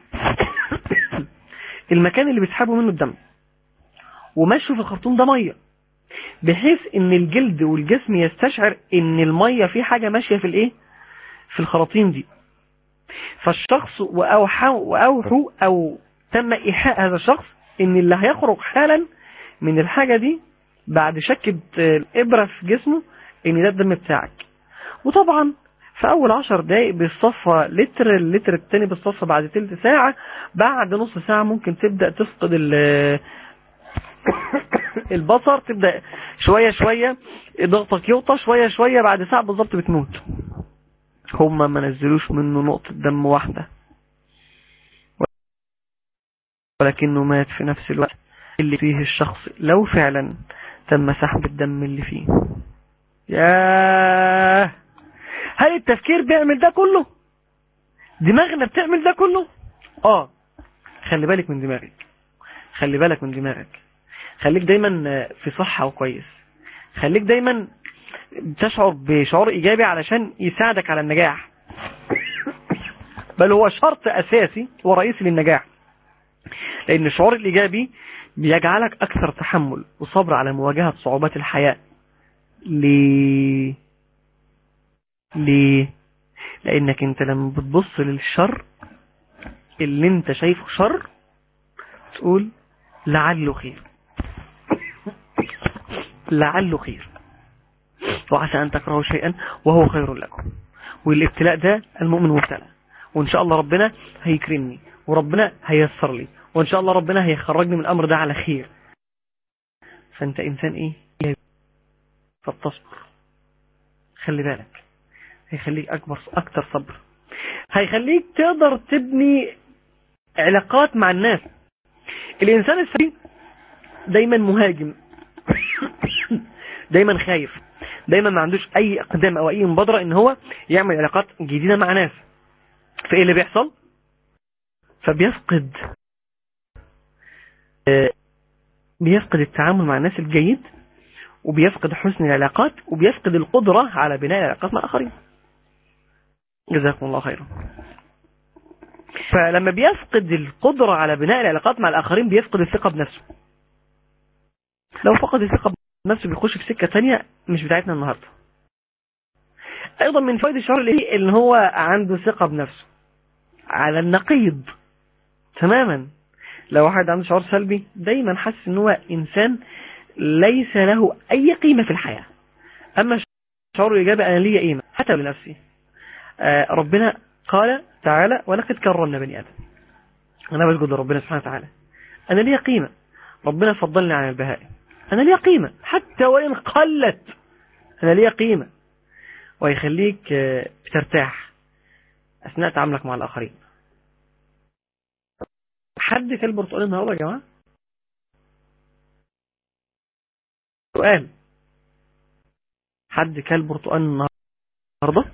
المكان اللي بيسحبوا منه الدم، ومشوا في الخرطوم ده ميه بحيث ان الجلد والجسم يستشعر ان الميه في حاجه ماشيه في الايه في الخراطيم دي. فالشخص واوحوا واوحوا او تم ايحاء هذا الشخص ان اللي هيخرج حالا من الحاجة دي بعد شكة الإبرة في جسمه ان ده الدم بتاعك. وطبعا في أول عشر دقايق بيصفى لتر، اللتر التاني بيصفى بعد تلت ساعة، بعد نص ساعة ممكن تبدأ تفقد البصر، تبدأ شوية شوية ضغطك يوطى، شوية شوية بعد ساعة بالضبط بتموت. هم ما نزلوش منه نقطة دم واحدة، ولكنه مات في نفس الوقت اللي فيه الشخص لو فعلا تم سحب الدم اللي فيه. ياه، هل التفكير بيعمل ده كله؟ دماغنا بتعمل ده كله؟ اه. خلي بالك من دماغك، خلي بالك من دماغك، خليك دايما في صحة وكويس، خليك دايما تشعر بشعور ايجابي علشان يساعدك على النجاح، بل هو شرط اساسي ورئيسي للنجاح. لأن الشعور الإيجابي بيجعلك أكثر تحمل وصبر على مواجهة صعوبات الحياة. ليه؟ ليه؟ لأنك أنت لما بتبص للشر اللي أنت شايفه شر تقول لعله خير، لعله خير، وعسى أن تكرهوا شيئا وهو خير لكم، والابتلاء ده المؤمن مبتلى، وإن شاء الله ربنا هيكرمني وربنا هيسر لي، وإن شاء الله ربنا هيخرجني من الأمر ده على خير. فأنت إنسان إيه؟ فتصبر. خلي بالك، هيخليك أكبر أكتر صبر، هيخليك تقدر تبني علاقات مع الناس. الإنسان السليم دايما مهاجم، دايما خايف، دايما ما عندوش أي اقدام أو أي مبادرة إن هو يعمل علاقات جديدة مع ناس. فإيه اللي بيحصل؟ فبيفقد بيفقد التعامل مع الناس الجيد، وبيفقد حسن العلاقات، وبيفقد القدرة على بناء العلاقات مع الآخرين. جزاكم الله خيرا. فلما بيفقد القدرة على بناء العلاقات مع الآخرين بيفقد الثقة بنفسه. لو فقد الثقة بنفسه بيخش في سكة تانية مش بتاعتنا النهاردة. أيضا من فوائد الشعور اللي إن هو عنده ثقة بنفسه على النقيض تماما. لو واحد عنده شعور سلبي دايما حاسس إن هو إنسان ليس له أي قيمة في الحياة. أما شعور الإيجابي أنا لي قيمة حتى لنفسي. آه ربنا قال تعالى ولقد كرمنا بني آدم. أنا بسجد لربنا سبحانه وتعالى، أنا لي قيمة، ربنا فضلني عن البهائم، أنا لي قيمة حتى وإن قلت، أنا لي قيمة. ويخليك آه ترتاح أثناء تعاملك مع الآخرين. حد كل برتقال النهارده يا جماعة؟ سؤال، حد كل برتقال النهارده؟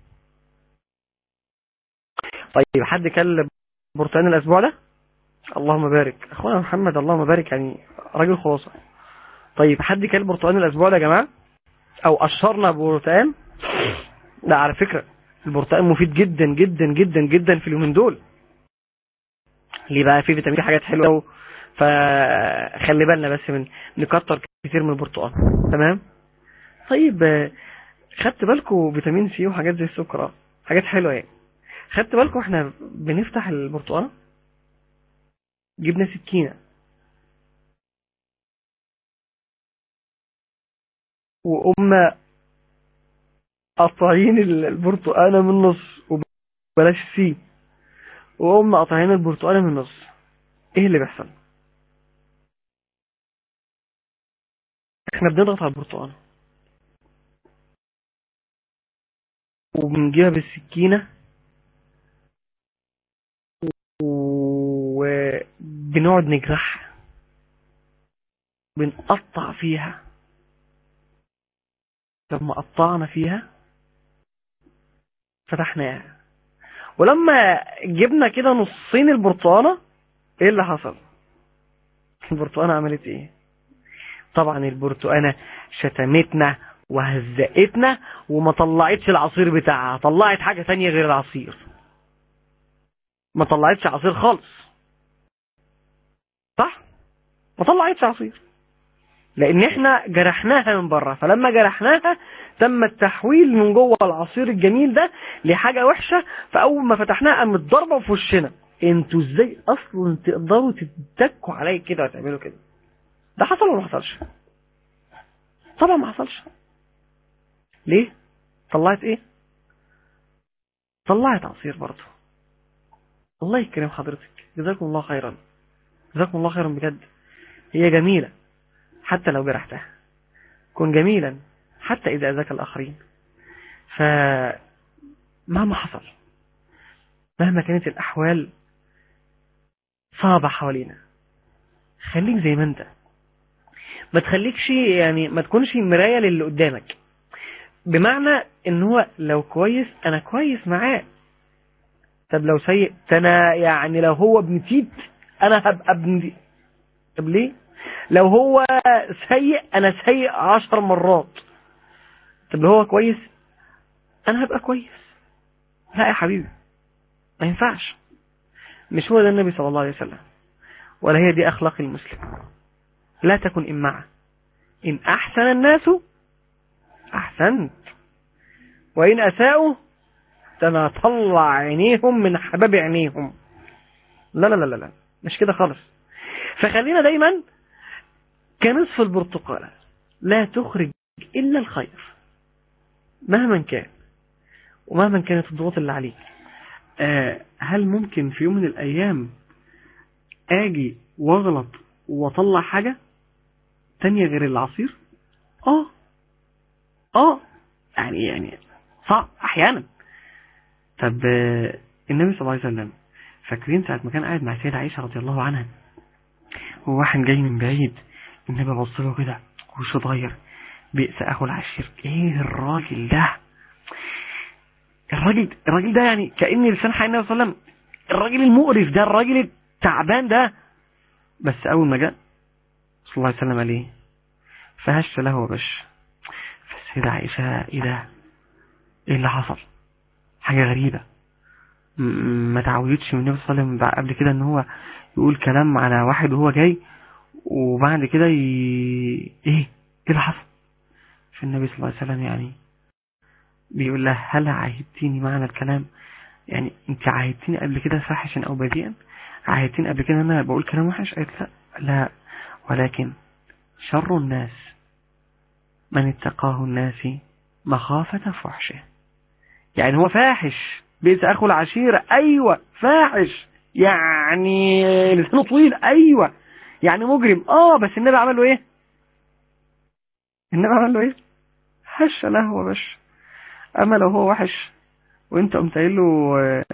طيب حد كل برتقال الأسبوع ده؟ اللهم بارك أخونا محمد، اللهم بارك، يعني راجل خلاصة. طيب حد كل برتقال الأسبوع ده يا جماعة؟ أو قشرنا برتقال؟ لا على فكرة البرتقال مفيد جدا جدا جدا جدا في اليومين دول. ليه بقى؟ فيه فيتامين، حاجات حلوة، فخلي بالنا بس من نكتر كتير من البرتقال. تمام؟ طيب خدت بالكم فيتامين سي وحاجات زي السكر، حاجات حلوة يعني. خدت بالكم احنا بنفتح البرتقال جبنا سكينة وقمنا قطعين البرتقالة من النص، وبلاش سي، وقمنا قطعين البرتقالة من النص. ايه اللي بيحصل؟ احنا بنضغط على البرتقالة وبنجيبها بالسكينة وبنقعد نجرحها، بنقطع فيها. لما قطعنا فيها فتحناها، ولما جبنا كده نصين البرتقالة ايه اللي حصل؟ البرتقالة عملت ايه؟ طبعا البرتقالة شتمتنا وهزقتنا وما طلعتش العصير بتاعها، طلعت حاجة تانية غير العصير، ما طلعتش عصير خالص. صح؟ ما طلعتش عصير لان احنا جرحناها من بره، فلما جرحناها تم التحويل من جوه العصير الجميل ده لحاجة وحشة، فاول ما فتحناها قامت ضربة في وشنا. انتوا ازاي اصلا تقدروا تتكوا عليا كده وتعملوا كده؟ ده حصل ولا ما حصلش؟ طبعا ما حصلش. ليه؟ طلعت ايه؟ طلعت عصير برضه. الله يكرم حضرتك، جزاكم الله خيرا، جزاكم الله خيرا بجد. هي جميلة حتى لو جرحتها، كن جميلا حتى إذا أذاك الآخرين. فمهما حصل، مهما كانت الأحوال صعبة حوالينا، خليك زي ما انت، ما تخليكش يعني ما تكونش مراية للي قدامك. بمعنى ان هو لو كويس انا كويس معاه، طب لو سيء انا يعني لو هو ابن تيت انا هبقى ابن تيت. طب ليه؟ لو هو سيء انا سيء عشر مرات. طب لو هو كويس انا هبقى كويس. لا يا حبيبي ما ينفعش. مش هو ده النبي صلى الله عليه وسلم. ولا هي دي أخلاق المسلم. لا تكن إمعة، إن أحسن الناس أحسنت، وإن أساءوا تنطلع عينيهم من حباب عينيهم. لا لا لا لا مش كده خالص. فخلينا دايما كنصف البرتقالة، لا تخرج إلا الخير مهما كان ومهما كانت الضغوط اللي عليك. آه هل ممكن في يوم من الأيام آجي واغلط واطلع حاجة تانية غير العصير؟ اه اه يعني يعني صعب احيانا. طب آه النبي صلى الله عليه وسلم فاكرين ساعة ما كان قاعد مع سيدة عائشة رضي الله عنها، وواحد جاي من بعيد، النبي بص له كده وشه اتغير، بئس اخو العشير. ايه الراجل ده؟ الراجل الراجل ده يعني كأن لسان حي النبي صلى الله عليه وسلم، الراجل المقرف ده، الراجل التعبان ده. بس اول ما جاء صلى الله عليه وسلم عليه فهش له وبش. فالسيدة عائشة ايه ده؟ ايه اللي حصل؟ حاجة غريبة، ما تعودتش من النبي صلى الله عليه وسلم قبل كده ان هو يقول كلام على واحد وهو جاي وبعد كده ي... ايه ايه اللي حصل؟ فالنبي صلى الله عليه وسلم يعني بيقول له هل عاهدتيني معنى الكلام؟ يعني انت عاهدتيني قبل كده فاحشا او بذيئا؟ عاهدتيني قبل كده ان انا بقول كلام وحش؟ قالت لا لا، ولكن شر الناس من اتقاه الناس مخافة فحشه. يعني هو فاحش، بئس اخو العشيرة، ايوه فاحش، يعني لسانه طويل، ايوه يعني مجرم، اه بس النبي عمل له ايه؟ النبي عمل له ايه؟ هش له وبش. اما لو هو وحش وانت قمت قايل له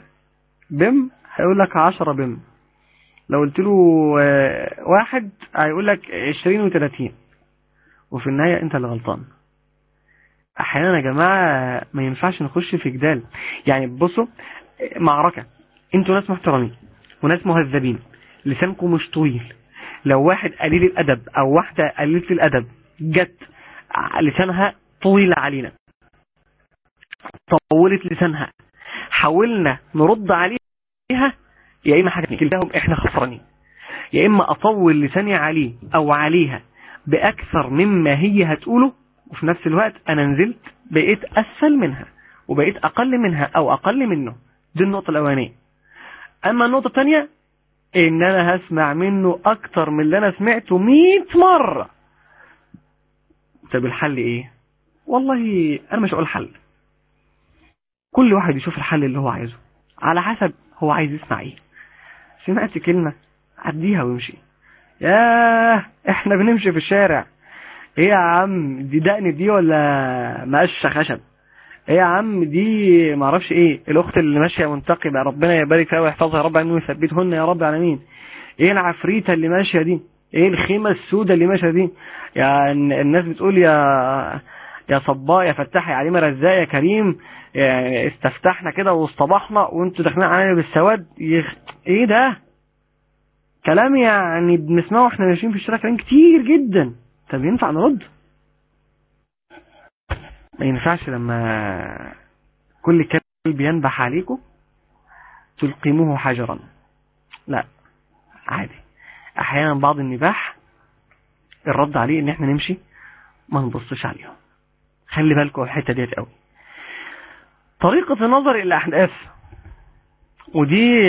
بم هيقول لك عشرة بم، لو قلت له واحد هيقول لك عشرين وثلاثين، وفي النهاية انت اللي غلطان. احيانا يا جماعة ما ينفعش نخش في جدال. يعني بصوا، معركة انتوا ناس محترمين وناس مهذبين، لسانكم مش طويل، لو واحد قليل الادب او واحدة قليلة الادب جت لسانها طويل علينا، طولت لسانها، حاولنا نرد عليها، يا اما حاجة كلهم احنا خسرانين، يا اما اطول لساني عليه او عليها باكثر مما هي هتقوله، وفي نفس الوقت انا نزلت بقيت اسفل منها وبقيت اقل منها او اقل منه. دي النقطة الاولانية. اما النقطة الثانية ان انا هسمع منه اكتر من اللي انا سمعته مئة مرة. طب الحل ايه؟ والله انا مش هقول حل، كل واحد يشوف الحل اللي هو عايزه على حسب هو عايز يسمع ايه. سمعت كلمة عديها وامشي. ياه احنا بنمشي في الشارع، ايه يا عم دي دقن دي ولا مقشة خشب؟ ايه يا عم دي معرفش ايه، الاخت اللي ماشية منتقبة ربنا يبارك فيها ويحفظها يا رب العالمين ويثبتهن يا رب العالمين. ايه العفريتة اللي ماشية دي؟ ايه الخيمة السوداء اللي ماشية دي؟ يعني الناس بتقول يا يا صباء يا فتاح يا عليم رزاق يا كريم، يعني استفتحنا كده واصطبحنا وانتوا داخلين علينا بالسواد. يخ... ايه ده كلام يعني بنسمعه واحنا ماشيين في الشارع، كلام كتير جدا. طب ينفع نرد؟ ما ينفعش لما كل كلب ينبح عليكم تلقموه حجرا، لا عادي. احيانا بعض النباح الرد عليه ان احنا نمشي ما نبصش عليهم. خلي بالكم الحته ديت قوي. طريقه النظر الى الاحداث، ودي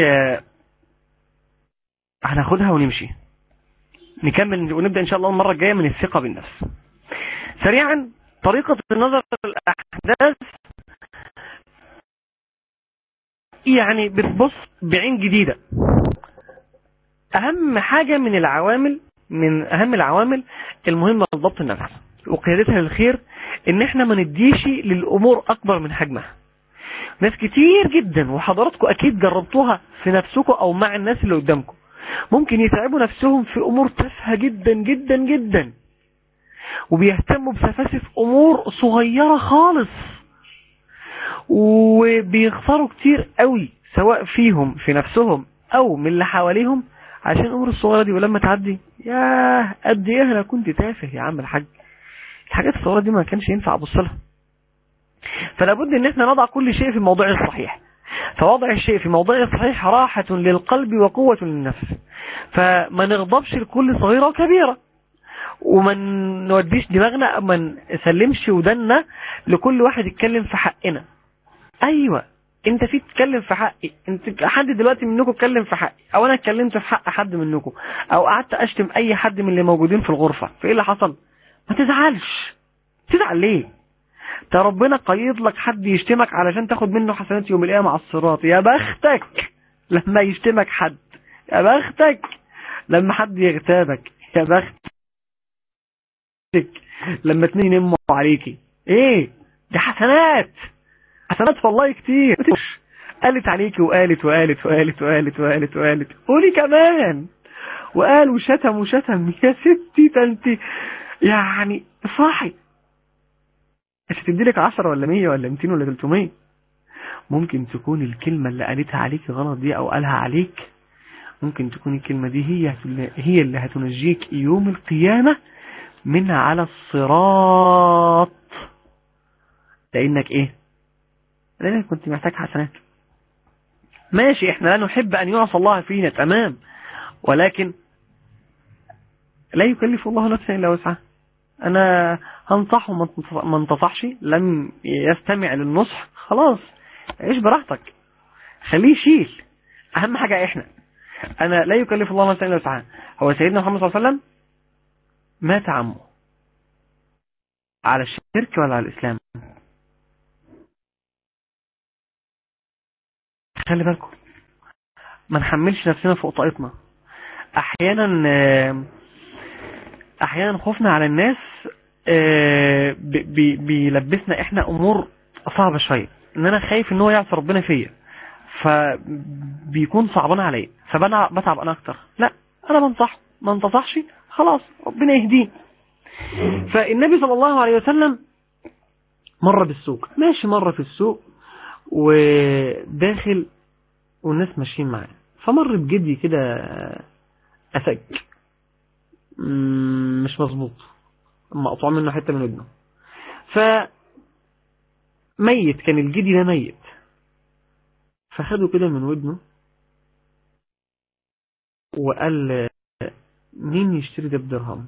هناخدها ونمشي نكمل ونبدا ان شاء الله المره الجايه من الثقه بالنفس. سريعا، طريقه النظر الى الاحداث يعني بتبص بعين جديده. اهم حاجه من العوامل من اهم العوامل المهمه لضبط النفس وقيادتها للخير ان احنا ما نديش للامور اكبر من حجمها. ناس كتير جدا وحضراتكم اكيد جربتوها في نفسكم او مع الناس اللي قدامكم، ممكن يتعبوا نفسهم في امور تافهه جدا جدا جدا، وبيهتموا بسفاسف امور صغيره خالص، وبيخسروا كتير قوي سواء فيهم في نفسهم او من اللي حواليهم عشان الامور الصغيره دي. ولما تعدي ياه قد ايه انا كنت تافه يا عم الحاج، الحاجات الصغيره دي ما كانش ينفع ابص لها. فلا بد ان احنا نضع كل شيء في موضعه الصحيح. فوضع الشيء في موضعه الصحيح راحة للقلب وقوة للنفس. فما نغضبش لكل صغيرة وكبيرة، وما نوديش دماغنا، ما نسلمش ودنا لكل واحد يتكلم في حقنا. ايوه انت في تتكلم في حقي، انت حد دلوقتي منكم اتكلم في حقي، او انا اتكلمت في حق حد منكم، او قعدت اشتم اي حد من اللي موجودين في الغرفة، فايه اللي حصل؟ ما تزعلش. تزعل ليه؟ ده ربنا قيد لك حد يشتمك علشان تاخد منه حسنات يوم القيامة على الصراط. يا بختك لما يشتمك حد، يا بختك لما حد يغتابك، يا بختك لما اتنين ينموا عليكي. ايه دي حسنات، حسنات والله كتير. قالت عليكي وقالت وقالت وقالت وقالت وقالت وقالت قولي كمان، وقال وشتم وشتم. يا ستي تنتي يعني صاحي، مش هتديلك عشرة ولا مية ولا ميتين ولا تلتمية. ممكن تكون الكلمة اللي قالتها عليك غلط دي او قالها عليك، ممكن تكون الكلمة دي هي هي اللي هتنجيك يوم القيامة من على الصراط. لانك ايه؟ لانك كنت محتاج حسنات. ماشي، احنا لا نحب ان يعصى الله فينا، تمام، ولكن لا يكلف الله نفسا الا وسعها. انا هنصحه ما انتصحش، لم يستمع للنصح، خلاص عيش براحتك، خليه يشيل. اهم حاجة احنا، انا لا يكلف الله نفسا الا وسعها. هو سيدنا محمد صلى الله عليه وسلم مات عمه على الشرك ولا على الاسلام؟ خلي بالكم، ما نحملش نفسنا فوق طاقتنا. احيانا احيانا خوفنا على الناس بيلبسنا احنا امور صعبة شوية، ان انا خايف ان هو يعصي ربنا فيا، فبيكون صعبان عليا، فبنا بتعب انا اكتر. لا، انا بنصح ما انتصحش خلاص ربنا يهديه. فالنبي صلى الله عليه وسلم مر بالسوق، ماشي مر في السوق وداخل والناس ماشيين معاه، فمر بجدي كده أسج مش مظبوط، مقطوع منه حتة من ودنه، فميت، كان الجدي ده ميت، فخده كده من ودنه وقال مين يشتري ده بدرهم؟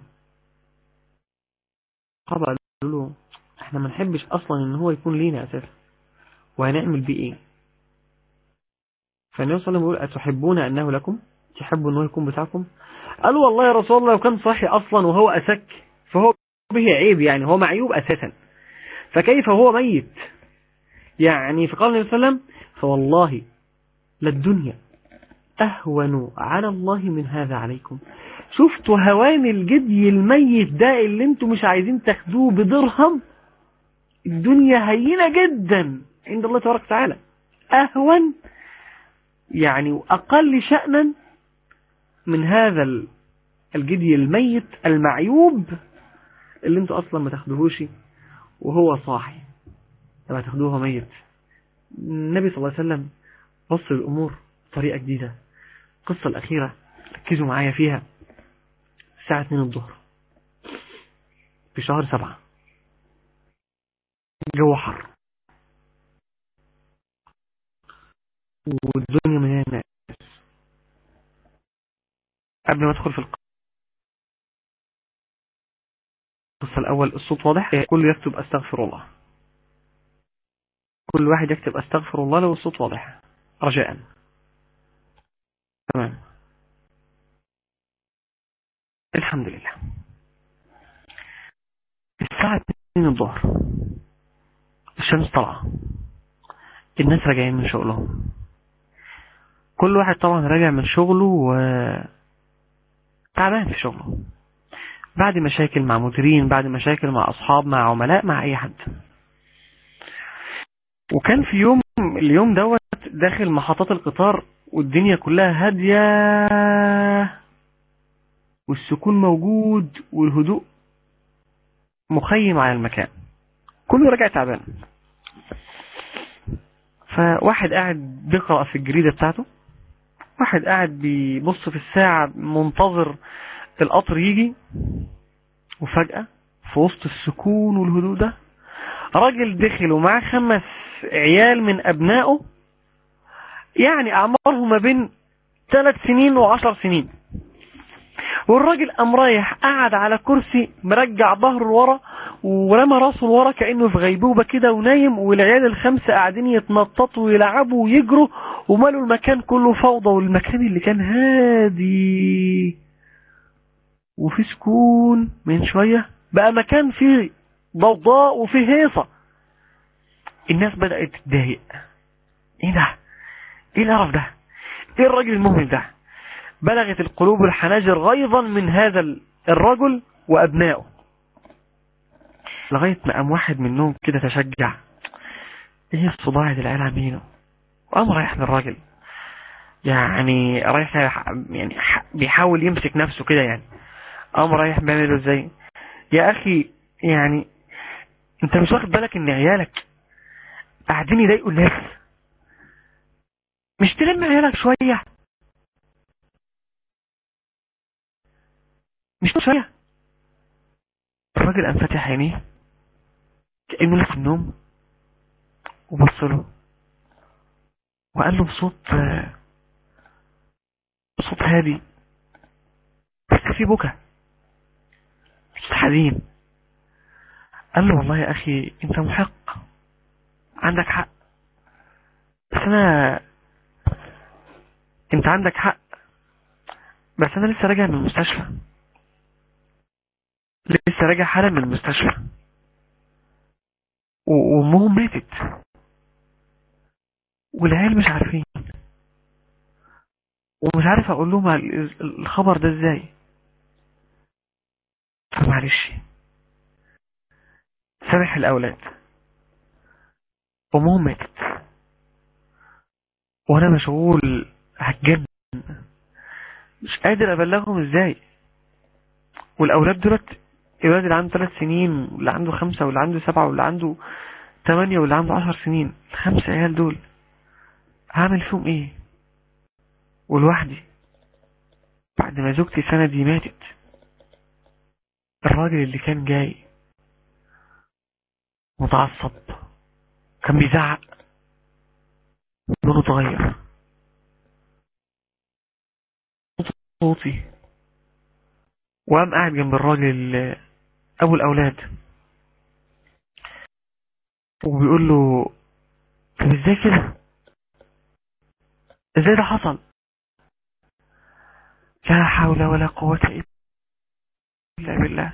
قال له احنا ما نحبش اصلا ان هو يكون لينا اساسا، وهنعمل بيه ايه؟ فالنبي صلى الله عليه وسلم يقول اتحبون انه لكم؟ تحبوا انه يكون بتاعكم؟ قالوا والله يا رسول الله لو كان صحي اصلا وهو اسك فهو به عيب، يعني هو معيوب اساسا، فكيف هو ميت؟ يعني فقال النبي صلى الله عليه وسلم فوالله للدنيا اهون على الله من هذا عليكم. شفتوا هوان الجدي الميت ده اللي انتم مش عايزين تاخدوه بدرهم؟ الدنيا هينة جدا عند الله تبارك وتعالى، اهون يعني اقل شأنا من هذا الجدي الميت المعيوب اللي انتوا اصلا ما تاخدوهوش وهو صاحي، لما تاخدوه ميت. النبي صلى الله عليه وسلم بص الامور بطريقة جديدة. القصة الاخيرة ركزوا معايا فيها، الساعة اتنين الظهر في شهر سبعة، جو حر والدنيا مليانة ناس. قبل ما ادخل في القصة الاول، الصوت واضح؟ كل يكتب استغفر الله، كل واحد يكتب استغفر الله لو الصوت واضح رجاء. تمام، الحمد لله. الساعة اتنين الظهر، الشمس طالعة، الناس راجعين من شغلهم، كل واحد طبعا راجع من شغله وتعبان في شغله، بعد مشاكل مع مديرين، بعد مشاكل مع أصحاب، مع عملاء، مع أي حد. وكان في يوم اليوم دوت داخل محطات القطار والدنيا كلها هادية والسكون موجود والهدوء مخيم على المكان، كله راجع تعبان. فواحد قاعد بيقرأ في الجريدة بتاعته، واحد قاعد بيبص في الساعة منتظر القطر يجي، وفجأة في وسط السكون والهدوء ده راجل دخل ومعاه خمس عيال من أبنائه يعني أعمارهم ما بين ثلاث سنين وعشر سنين. والراجل قام رايح قعد على كرسي مرجع ظهره لورا ورمى راسه لورا كأنه في غيبوبة كده ونايم، والعيال الخمسة قاعدين يتنططوا ويلعبوا ويجروا ومالوا المكان كله فوضى، والمكان اللي كان هادي وفي سكون من شوية بقى مكان فيه ضوضاء وفيه هيصة. الناس بدأت تتضايق. ايه ده؟ ايه القرف ده؟ ايه الراجل المهمل ده؟ بلغت القلوب الحناجر غيظا من هذا الرجل وأبنائه، لغاية ما قام واحد منهم كده تشجع. ايه الصداع اللي العيال عاملينه؟ وقام رايح من الراجل، يعني رايح يعني بيحاول يمسك نفسه كده، يعني قام رايح بيعمله ازاي؟ يا اخي يعني انت مش واخد بالك ان عيالك قاعدين يضايقوا الناس؟ مش تلم عيالك شوية؟ مش شوية؟ الراجل قام فاتح عينيه كأنه لسه في النوم وبص له وقال له بصوت بصوت هادي بس في بكا، صوت حزين. قال له والله يا اخي انت محق، عندك حق، بس انا انت عندك حق بس انا لسه راجع من المستشفى، لسه راجع حالا من المستشفى وامهم ماتت والعيال مش عارفين، ومش عارف اقول لهم الخبر ده ازاي. فمعلش سامح الاولاد، امهم ماتت وانا مشغول هتجنن، مش قادر ابلغهم ازاي. والاولاد دولت الولاد اللي عنده ثلاث سنين واللي عنده خمسة واللي عنده سبعة واللي عنده ثمانية واللي عنده عشر سنين، الخمسة عيال دول هعمل فيهم ايه؟ ولوحدي بعد ما زوجتي سنة دي ماتت. الراجل اللي كان جاي متعصب كان بيزعق لونه اتغير، صوتي، وقام قاعد جنب الراجل ابو الاولاد وبيقول له طب ازاي كده؟ ازاي ده حصل؟ لا حول ولا قوة الا بالله.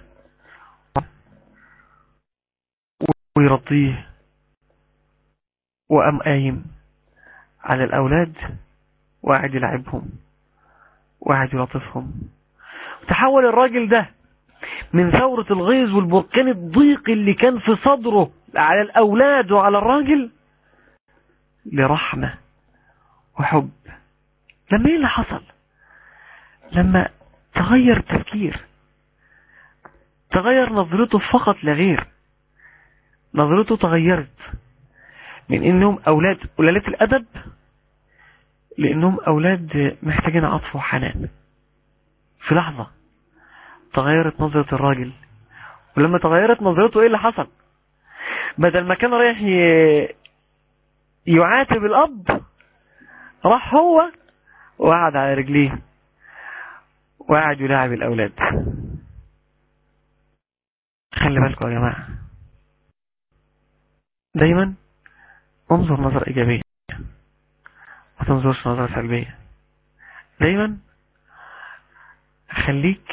ويرضيه وقام قايم على الاولاد وقاعد يلعبهم وقاعد يلطفهم. تحول الراجل ده من ثورة الغيظ والبركان الضيق اللي كان في صدره على الأولاد وعلى الراجل لرحمة وحب. لما ايه اللي حصل؟ لما تغير التفكير، تغير نظرته فقط لا غير. نظرته تغيرت من انهم اولاد قلالات الادب لانهم اولاد محتاجين عطف وحنان. في لحظة تغيرت نظرة الراجل، ولما تغيرت نظرته ايه اللي حصل؟ بدل ما كان رايح يعاتب الاب، راح هو وقعد على رجليه وقعد يلاعب الاولاد. خلي بالكم يا جماعة، دايما انظر نظر ايجابية ما تنظرش نظر سلبية. دايما خليك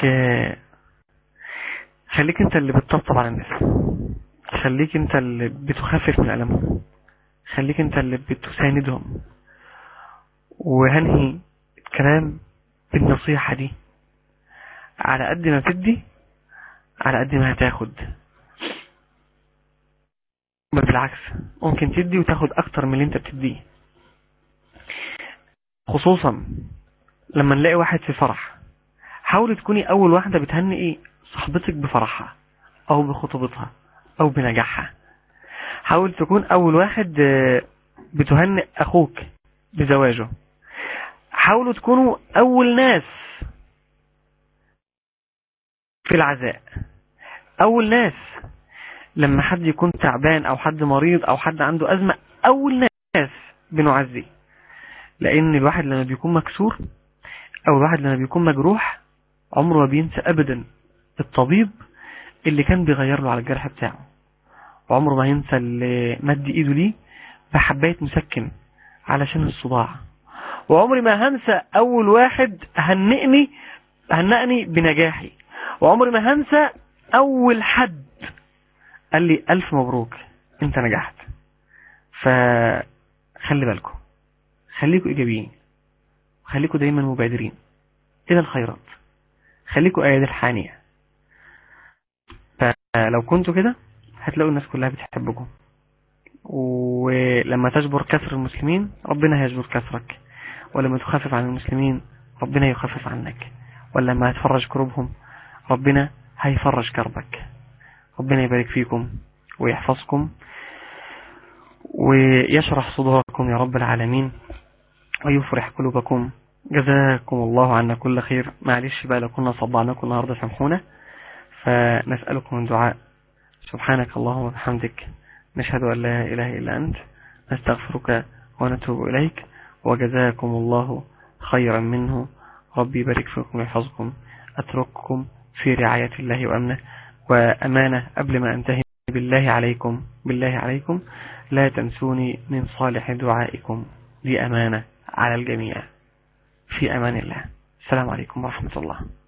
خليك انت اللي بتطبطب على الناس، خليك انت اللي بتخفف من ألمهم، خليك انت اللي بتساندهم. وهنهي الكلام بالنصيحة دي، على قد ما تدي على قد ما هتاخد. بالعكس ممكن تدي وتاخد اكتر من اللي انت بتديه، خصوصا لما نلاقي واحد في فرح. حاولي تكوني اول واحدة بتهنئ ايه صاحبتك بفرحها او بخطوبتها او بنجاحها. حاول تكون اول واحد بتهنئ اخوك بزواجه. حاولوا تكونوا اول ناس في العزاء، اول ناس لما حد يكون تعبان او حد مريض او حد عنده ازمة، اول ناس بنعزي. لأن الواحد لما بيكون مكسور أو الواحد لما بيكون مجروح عمره ما بينسى أبدا الطبيب اللي كان بيغير له على الجرح بتاعه، وعمره ما ينسى اللي مد إيده ليه بحباية مسكن علشان الصداع، وعمري ما هنسى أول واحد هنئني هنأني بنجاحي، وعمري ما هنسى أول حد قال لي ألف مبروك أنت نجحت. فخلي بالكم، خليكم إيجابيين، خليكم دايما مبادرين إلى الخيرات، خليكم أيادي الحانية. فلو كنتوا كده هتلاقوا الناس كلها بتحبكم، ولما تجبر كسر المسلمين ربنا هيجبر كسرك، ولما تخفف عن المسلمين ربنا يخفف عنك، ولما هتفرج كربهم ربنا هيفرج كربك. ربنا يبارك فيكم ويحفظكم ويشرح صدوركم يا رب العالمين ويفرح قلوبكم. جزاكم الله عنا كل خير. معلش بقى لو كنا صبعناكم النهاردة سامحونا، فنسألكم من دعاء. سبحانك اللهم وبحمدك نشهد أن لا إله إلا أنت نستغفرك ونتوب إليك، وجزاكم الله خيرا منه. ربي يبارك فيكم ويحفظكم. أترككم في رعاية الله وأمنه. وأمانة قبل ما أنتهي، بالله عليكم بالله عليكم لا تنسوني من صالح دعائكم، دي أمانة على الجميع. في أمان الله. السلام عليكم ورحمة الله.